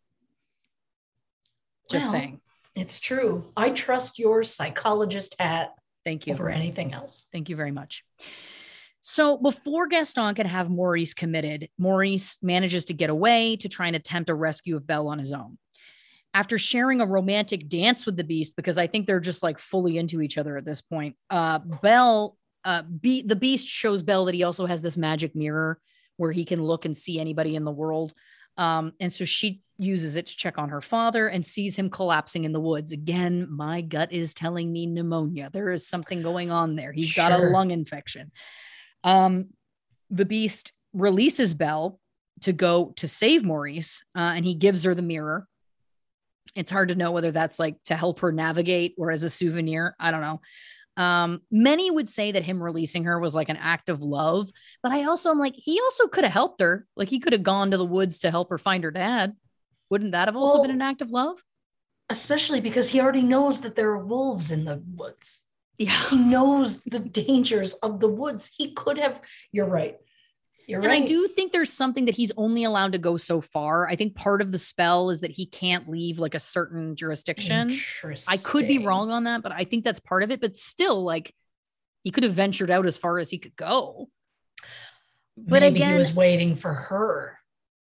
just saying. It's true. I trust your psychologist hat. Thank you. Over anything else. Thank you very much. So before Gaston can have Maurice committed, Maurice manages to get away to try and attempt a rescue of Belle on his own. After sharing a romantic dance with the Beast, because I think they're just fully into each other at this point, the Beast shows Belle that he also has this magic mirror where he can look and see anybody in the world. And so she uses it to check on her father and sees him collapsing in the woods. Again, my gut is telling me pneumonia. There is something going on there. He's got a lung infection. The beast releases Belle to go to save Maurice, and he gives her the mirror. It's hard to know whether that's like to help her navigate or as a souvenir. I don't know. Many would say that him releasing her was like an act of love, but I also am like, he also could have helped her. Like he could have gone to the woods to help her find her dad. Wouldn't that have also been an act of love? Especially because he already knows that there are wolves in the woods. Yeah. He knows the dangers of the woods. He could have, you're right. And I do think there's something that he's only allowed to go so far. I think part of the spell is that he can't leave like a certain jurisdiction. I could be wrong on that, but I think that's part of it. But still, like he could have ventured out as far as he could go. But maybe again, he was waiting for her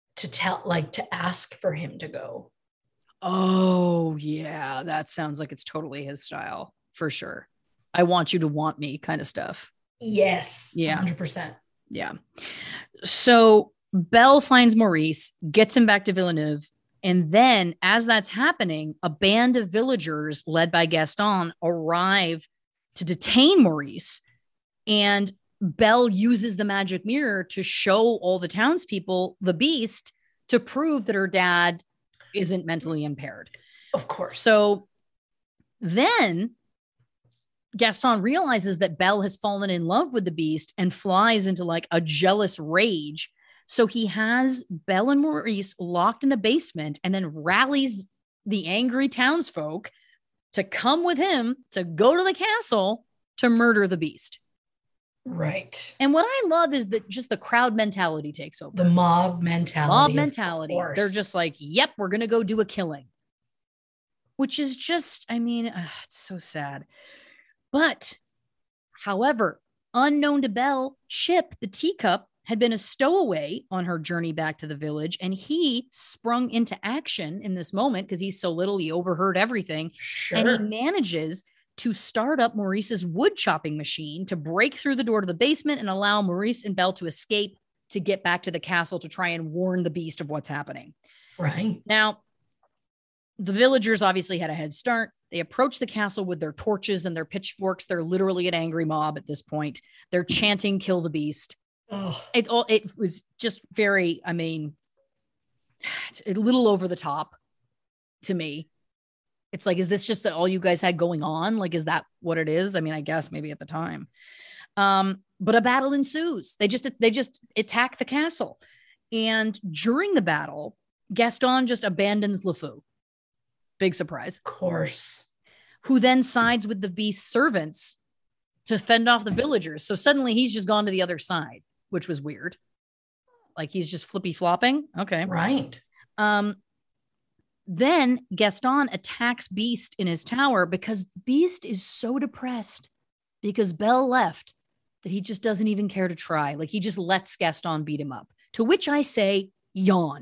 to ask for him to go. Oh yeah, that sounds like it's totally his style for sure. I want you to want me kind of stuff. Yes. Yeah. 100%. Yeah. So Belle finds Maurice, gets him back to Villeneuve. And then as that's happening, a band of villagers led by Gaston arrive to detain Maurice. And Belle uses the magic mirror to show all the townspeople the beast to prove that her dad isn't mentally impaired. Of course. So then Gaston realizes that Belle has fallen in love with the beast and flies into like a jealous rage. So he has Belle and Maurice locked in the basement and then rallies the angry townsfolk to come with him to go to the castle to murder the beast. Right. And what I love is that just the crowd mentality takes over. The mob mentality. They're just like, yep, we're going to go do a killing. Which is just, I mean, it's so sad. But, however, unknown to Belle, Chip, the teacup, had been a stowaway on her journey back to the village, and he sprung into action in this moment because he's so little, he overheard everything. Sure. And he manages to start up Maurice's wood chopping machine to break through the door to the basement and allow Maurice and Belle to escape to get back to the castle to try and warn the beast of what's happening. Right. Now, the villagers obviously had a head start. They approach the castle with their torches and their pitchforks. They're literally an angry mob at this point. They're chanting, "Kill the beast." Oh. It was just very, I mean, it's a little over the top to me. It's like, is this just all you guys had going on? Like, is that what it is? I mean, I guess maybe at the time. But a battle ensues. They just attack the castle. And during the battle, Gaston just abandons LeFou. Big surprise. Of course. Who then sides with the beast's servants to fend off the villagers. So suddenly he's just gone to the other side, which was weird. Like he's just flippy flopping. Okay. Right. Then Gaston attacks Beast in his tower because Beast is so depressed because Belle left that he just doesn't even care to try. Like he just lets Gaston beat him up. To which I say, yawn.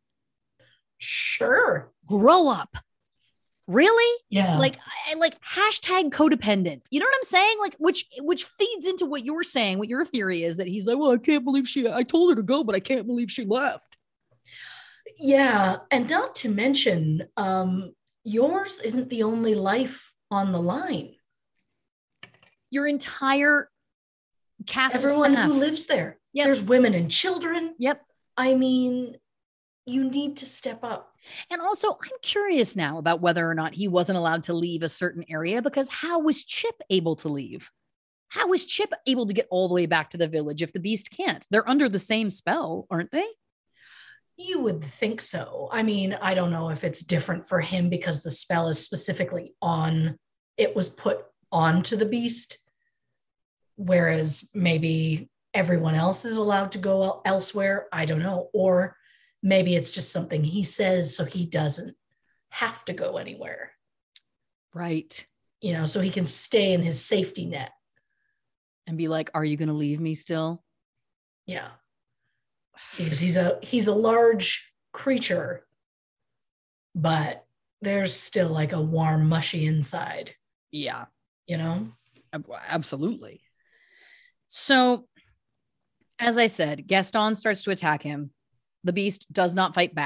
Sure. Grow up. Really? Yeah. Like I like hashtag codependent. You know what I'm saying? Like which feeds into what you're saying, what your theory is that he's like, well, I can't believe I told her to go, but I can't believe she left. Yeah. And not to mention, yours isn't the only life on the line. Your entire castle Everyone staff. who lives there. Yep. There's women and children. Yep. I mean, you need to step up. And also, I'm curious now about whether or not he wasn't allowed to leave a certain area, because how was Chip able to leave? How was Chip able to get all the way back to the village if the beast can't? They're under the same spell, aren't they? You would think so. I mean, I don't know if it's different for him because the spell is specifically it was put onto the beast, whereas maybe everyone else is allowed to go elsewhere. I don't know. Or maybe it's just something he says so he doesn't have to go anywhere. Right. You know, so he can stay in his safety net. And be like, are you going to leave me still? Yeah. Because he's a large creature, but there's still like a warm, mushy inside. Yeah. You know? Absolutely. So, as I said, Gaston starts to attack him. The beast does not fight back.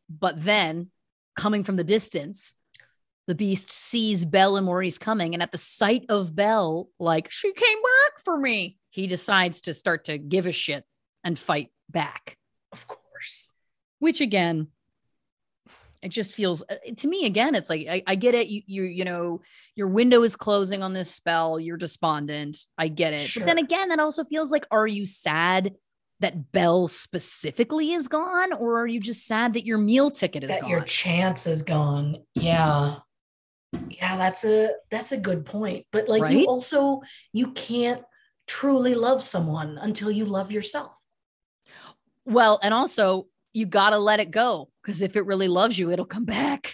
But then coming from the distance, the beast sees Belle and Maurice coming. And at the sight of Belle, like, she came back for me, he decides to start to give a shit and fight back. Of course. Which again, it just feels to me again, it's like, I get it. You know, your window is closing on this spell. You're despondent. I get it. Sure. But then again, that also feels like, are you sad that Belle specifically is gone? Or are you just sad that your meal ticket is gone? Your chance is gone. Yeah. Yeah, that's a good point. But like, right? you can't truly love someone until you love yourself. Well, and also you got to let it go, because if it really loves you, it'll come back.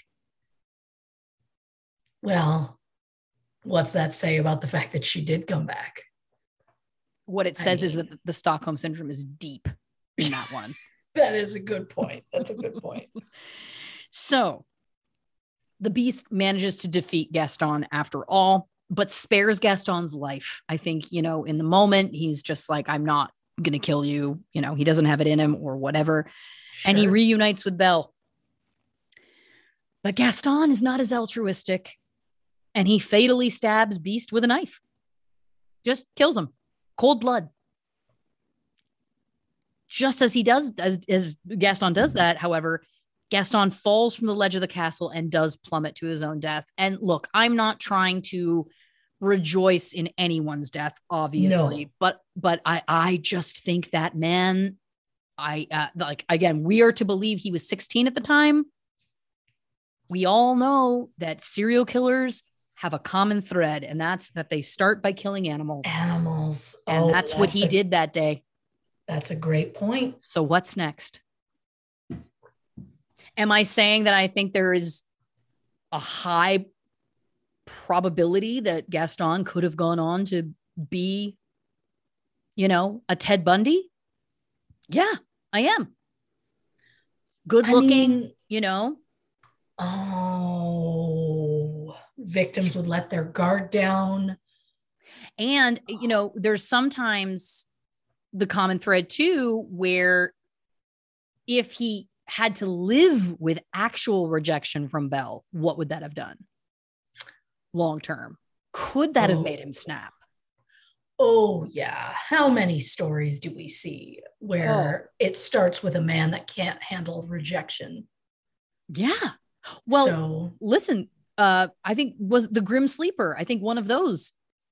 Well, what's that say about the fact that she did come back? What it says is that the Stockholm syndrome is deep in that one. That is a good point. That's a good point. So the beast manages to defeat Gaston after all, but spares Gaston's life. I think, in the moment, he's just like, I'm not going to kill you. He doesn't have it in him or whatever. Sure. And he reunites with Belle. But Gaston is not as altruistic, and he fatally stabs Beast with a knife. Just kills him. Cold blood. Just as he does, as Gaston does that, however, Gaston falls from the ledge of the castle and does plummet to his own death. And look, I'm not trying to rejoice in anyone's death, obviously, no. but I just think that man, again, we are to believe he was 16 at the time. We all know that serial killers have a common thread, and that's that they start by killing animals. And that's what he did that day. That's a great point. So what's next? Am I saying that I think there is a high probability that Gaston could have gone on to be, a Ted Bundy? Yeah, I am. Good looking, Oh, victims would let their guard down. And, there's sometimes the common thread too, where if he had to live with actual rejection from Belle, what would that have done long term? Could that have made him snap? Oh, yeah. How many stories do we see where it starts with a man that can't handle rejection? Yeah. Well, listen, I think was the Grim Sleeper. I think one of those,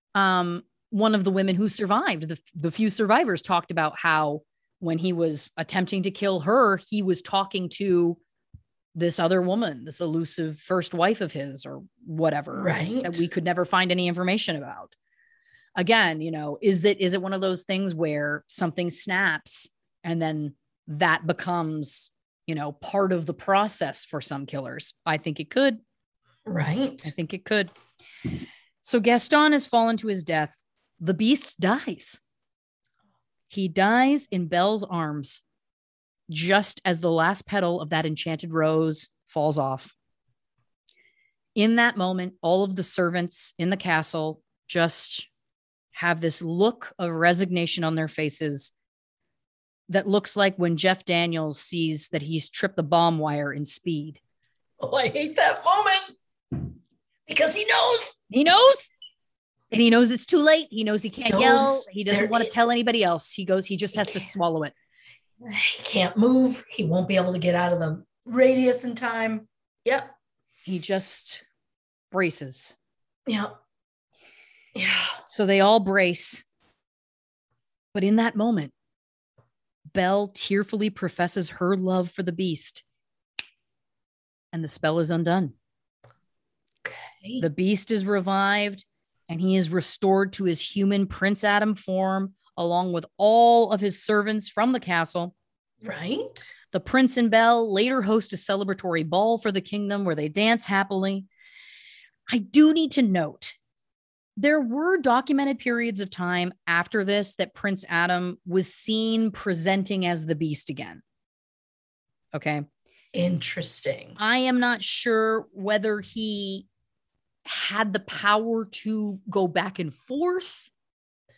one of the women who survived, the few survivors, talked about how when he was attempting to kill her, he was talking to this other woman, this elusive first wife of his or whatever, right? That we could never find any information about. Again, is it one of those things where something snaps and then that becomes, part of the process for some killers? I think it could. Right. I think it could. So Gaston has fallen to his death. The beast dies. He dies in Belle's arms, just as the last petal of that enchanted rose falls off. In that moment, all of the servants in the castle just have this look of resignation on their faces that looks like when Jeff Daniels sees that he's tripped the bomb wire in Speed. Oh, I hate that moment because he knows. He knows. And he knows it's too late. He knows he can't yell. He doesn't want to tell anybody else. He just has to swallow it. He can't move. He won't be able to get out of the radius in time. Yep. He just braces. Yeah. Yeah. So they all brace. But in that moment, Belle tearfully professes her love for the beast. And the spell is undone. Okay. The beast is revived, and he is restored to his human Prince Adam form, along with all of his servants from the castle. Right. The prince and Belle later host a celebratory ball for the kingdom where they dance happily. I do need to note, there were documented periods of time after this that Prince Adam was seen presenting as the beast again. Okay. Interesting. I am not sure whether he had the power to go back and forth.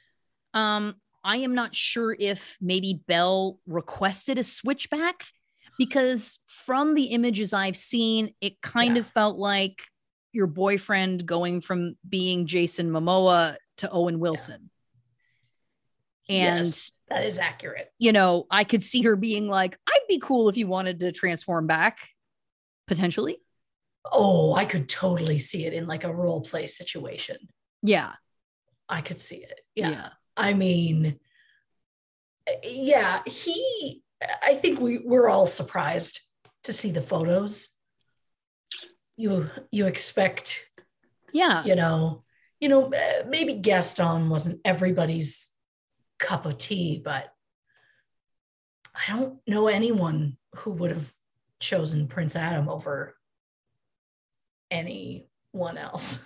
I am not sure if maybe Belle requested a switchback, Because from the images I've seen, it kind of felt like your boyfriend going from being Jason Momoa to Owen Wilson. Yeah. And yes, that is accurate. I could see her being like, I'd be cool if you wanted to transform back, potentially. Oh, I could totally see it in like a role play situation. Yeah. I could see it. Yeah. I mean, yeah, I think we're all surprised to see the photos. You expect, maybe Gaston wasn't everybody's cup of tea, but I don't know anyone who would have chosen Prince Adam over anyone else.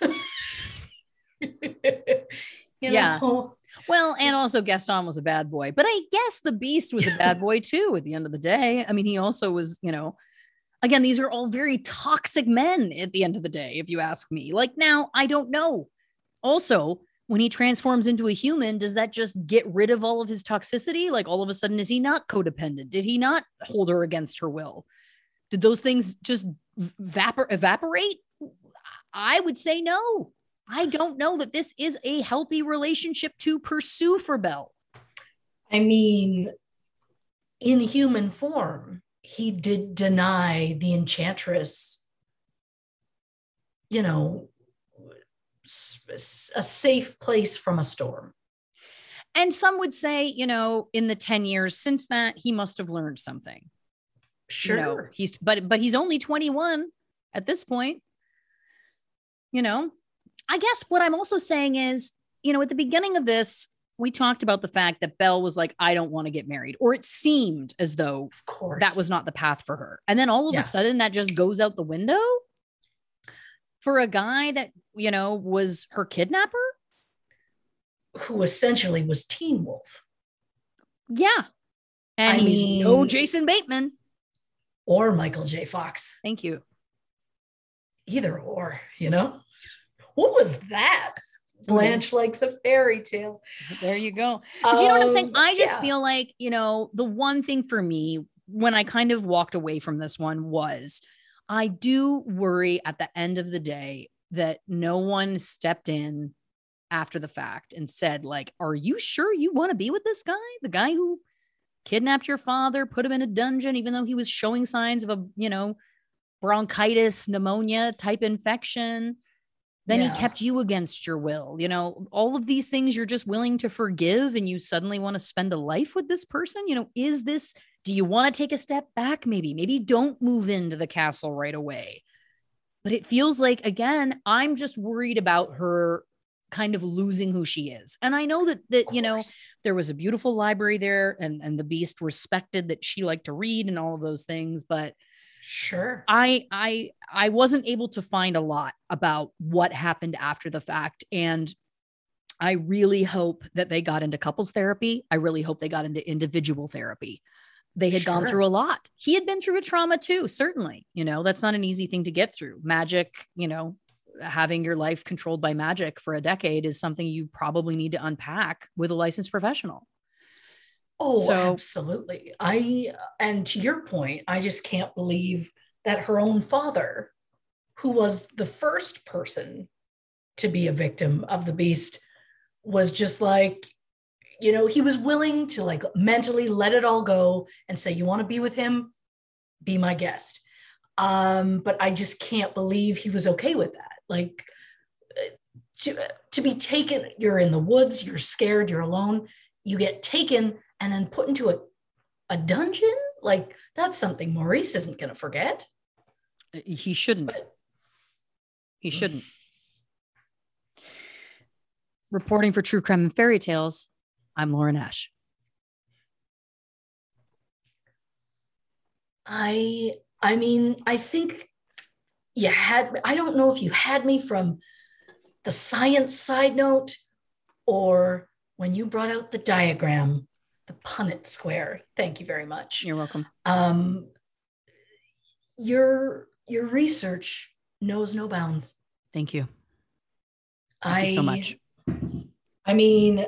you know? Well, and also Gaston was a bad boy, but I guess the Beast was a bad boy too at the end of the day. I mean, he also was, again, these are all very toxic men at the end of the day, if you ask me. Like, now, I don't know. Also, when he transforms into a human, does that just get rid of all of his toxicity? Like, all of a sudden, is he not codependent? Did he not hold her against her will? Did those things just evaporate? I would say no. I don't know that this is a healthy relationship to pursue for Belle. I mean, in human form, he did deny the Enchantress, a safe place from a storm. And some would say, in the 10 years since that, he must have learned something. Sure. But he's only 21 at this point. I guess what I'm also saying is, at the beginning of this, we talked about the fact that Belle was like, I don't want to get married, or it seemed as though of course that was not the path for her. And then all of a sudden that just goes out the window for a guy that, was her kidnapper. Who essentially was Teen Wolf. Yeah. And he's no Jason Bateman. Or Michael J. Fox. Thank you. Either or, What was that? Blanche likes a fairy tale. There you go. But you know what I'm saying? I just feel like, the one thing for me when I kind of walked away from this one was I do worry at the end of the day that no one stepped in after the fact and said, like, are you sure you want to be with this guy? The guy who kidnapped your father, put him in a dungeon, even though he was showing signs of a, bronchitis, pneumonia type infection. Then he kept you against your will. All of these things you're just willing to forgive, and you suddenly want to spend a life with this person. Do you want to take a step back? Maybe don't move into the castle right away. But it feels like, again, I'm just worried about her kind of losing who she is. And I know that there was a beautiful library there, and the Beast respected that she liked to read and all of those things. But sure, I wasn't able to find a lot about what happened after the fact. And I really hope that they got into couples therapy. I really hope they got into individual therapy. They had gone through a lot. He had been through a trauma too, certainly. That's not an easy thing to get through. Magic, having your life controlled by magic for a decade is something you probably need to unpack with a licensed professional. Oh, absolutely. And to your point, I just can't believe that her own father, who was the first person to be a victim of the Beast, was just like, he was willing to like mentally let it all go and say, you want to be with him? Be my guest. But I just can't believe he was okay with that. Like to be taken, you're in the woods, you're scared, you're alone, you get taken and then put into a dungeon. Like, that's something Maurice isn't going to forget. He shouldn't. He shouldn't. Reporting for True Crime and Fairy Tales, I'm Lauren Ash. I mean, I think I don't know if you had me from the science side note or when you brought out the diagram, the Punnett square. Thank you very much. You're welcome. Your research knows no bounds. Thank you. Thank you so much. I mean,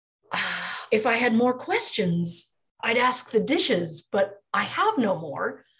if I had more questions, I'd ask the dishes, but I have no more.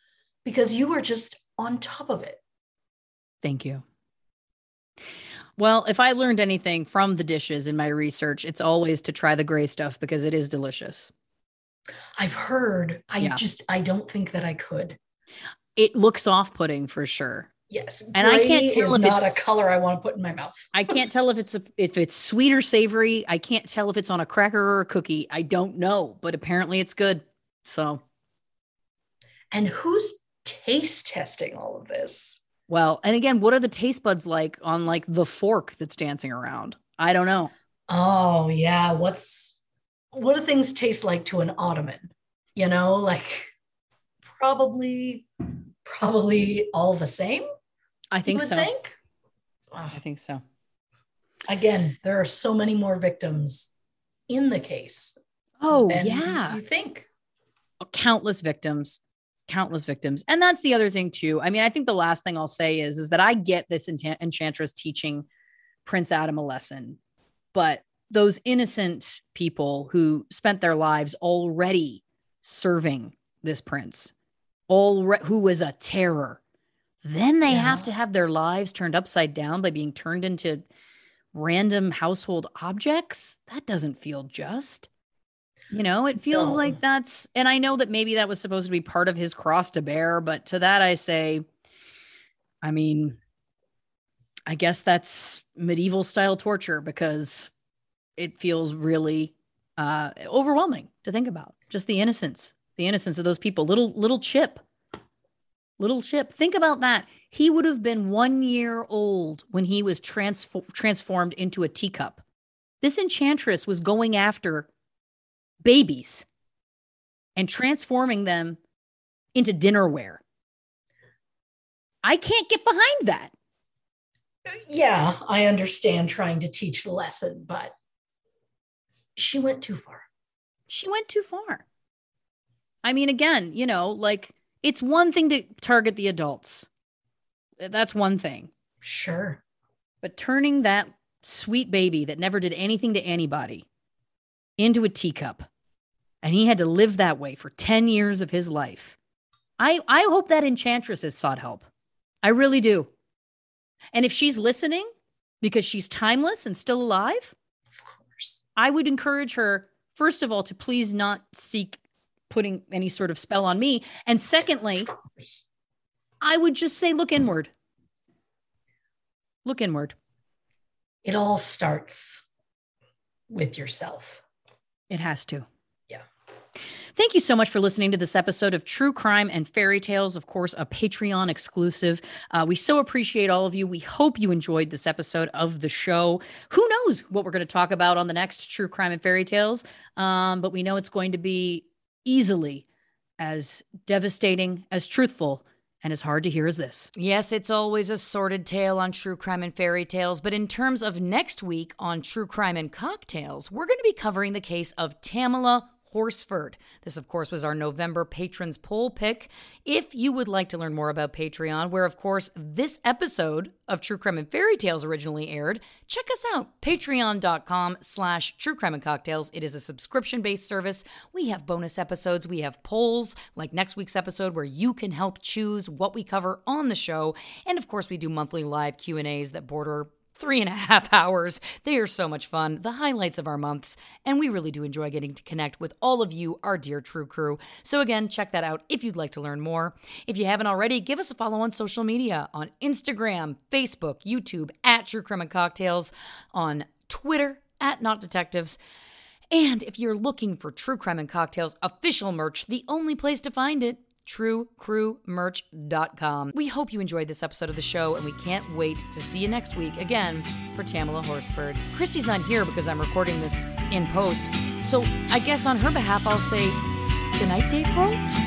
because you were just on top of it. Thank you. Well, if I learned anything from the dishes in my research, it's always to try the gray stuff because it is delicious. I've heard. I don't think that I could. It looks off-putting for sure. Yes. And I can't tell if not it's a color I want to put in my mouth. I can't tell if it's sweet or savory. I can't tell if it's on a cracker or a cookie. I don't know, but apparently it's good. So. And who's taste testing all of this? Well, and again, what are the taste buds like on like the fork that's dancing around? I don't know. Oh yeah. What do things taste like to an ottoman? You know, like probably all the same. I think so. I think so. Again, there are so many more victims in the case. Oh yeah. You think. Countless victims. And that's the other thing too. I mean, I think the last thing I'll say is that I get this enchantress teaching Prince Adam a lesson, but those innocent people who spent their lives already serving this prince, who was a terror, then they have to have their lives turned upside down by being turned into random household objects. That doesn't feel just. You know, it feels like that's, and I know that maybe that was supposed to be part of his cross to bear, but to that I say, I mean, I guess that's medieval style torture because it feels really overwhelming to think about. Just the innocence of those people. Little Chip. Think about that. He would have been 1 year old when he was transformed into a teacup. This enchantress was going after babies and transforming them into dinnerware. I can't get behind that. Yeah, I understand trying to teach the lesson, but she went too far. I mean, again, you know, like it's one thing to target the adults. That's one thing. Sure. But turning that sweet baby that never did anything to anybody into a teacup, and he had to live that way for 10 years of his life. I hope that enchantress has sought help. I really do. And if she's listening because she's timeless and still alive, of course, I would encourage her, first of all, to please not seek putting any sort of spell on me. And secondly, I would just say, look inward. Look inward. It all starts with yourself. It has to. Yeah. Thank you so much for listening to this episode of True Crime and Fairy Tales, of course, a Patreon exclusive. We so appreciate all of you. We hope you enjoyed this episode of the show. Who knows what we're going to talk about on the next True Crime and Fairy Tales, but we know it's going to be easily as devastating, as truthful, and as hard to hear as this. Yes, it's always a sordid tale on True Crime and Fairy Tales, but in terms of next week on True Crime and Cocktails, we're going to be covering the case of Tamala Horsford. This, of course, was our November Patrons Poll pick. If you would like to learn more about Patreon, where, of course, this episode of True Crime and Fairy Tales originally aired, check us out, patreon.com/True Crime and Cocktails. It is a subscription-based service. We have bonus episodes. We have polls, like next week's episode, where you can help choose what we cover on the show. And, of course, we do monthly live Q&As that border 3.5 hours. They are so much fun, the highlights of our months, and we really do enjoy getting to connect with all of you, our dear True Crew. So again, check that out if you'd like to learn more. If you haven't already, give us a follow on social media, on Instagram, Facebook, YouTube, at True Crime and Cocktails, on Twitter, at Not Detectives. And if you're looking for True Crime and Cocktails official merch, the only place to find it, TrueCrewMerch.com. We hope you enjoyed this episode of the show, and we can't wait to see you next week again for Tamala Horsford. Christy's not here because I'm recording this in post, so I guess on her behalf I'll say good night, Dave Grohl.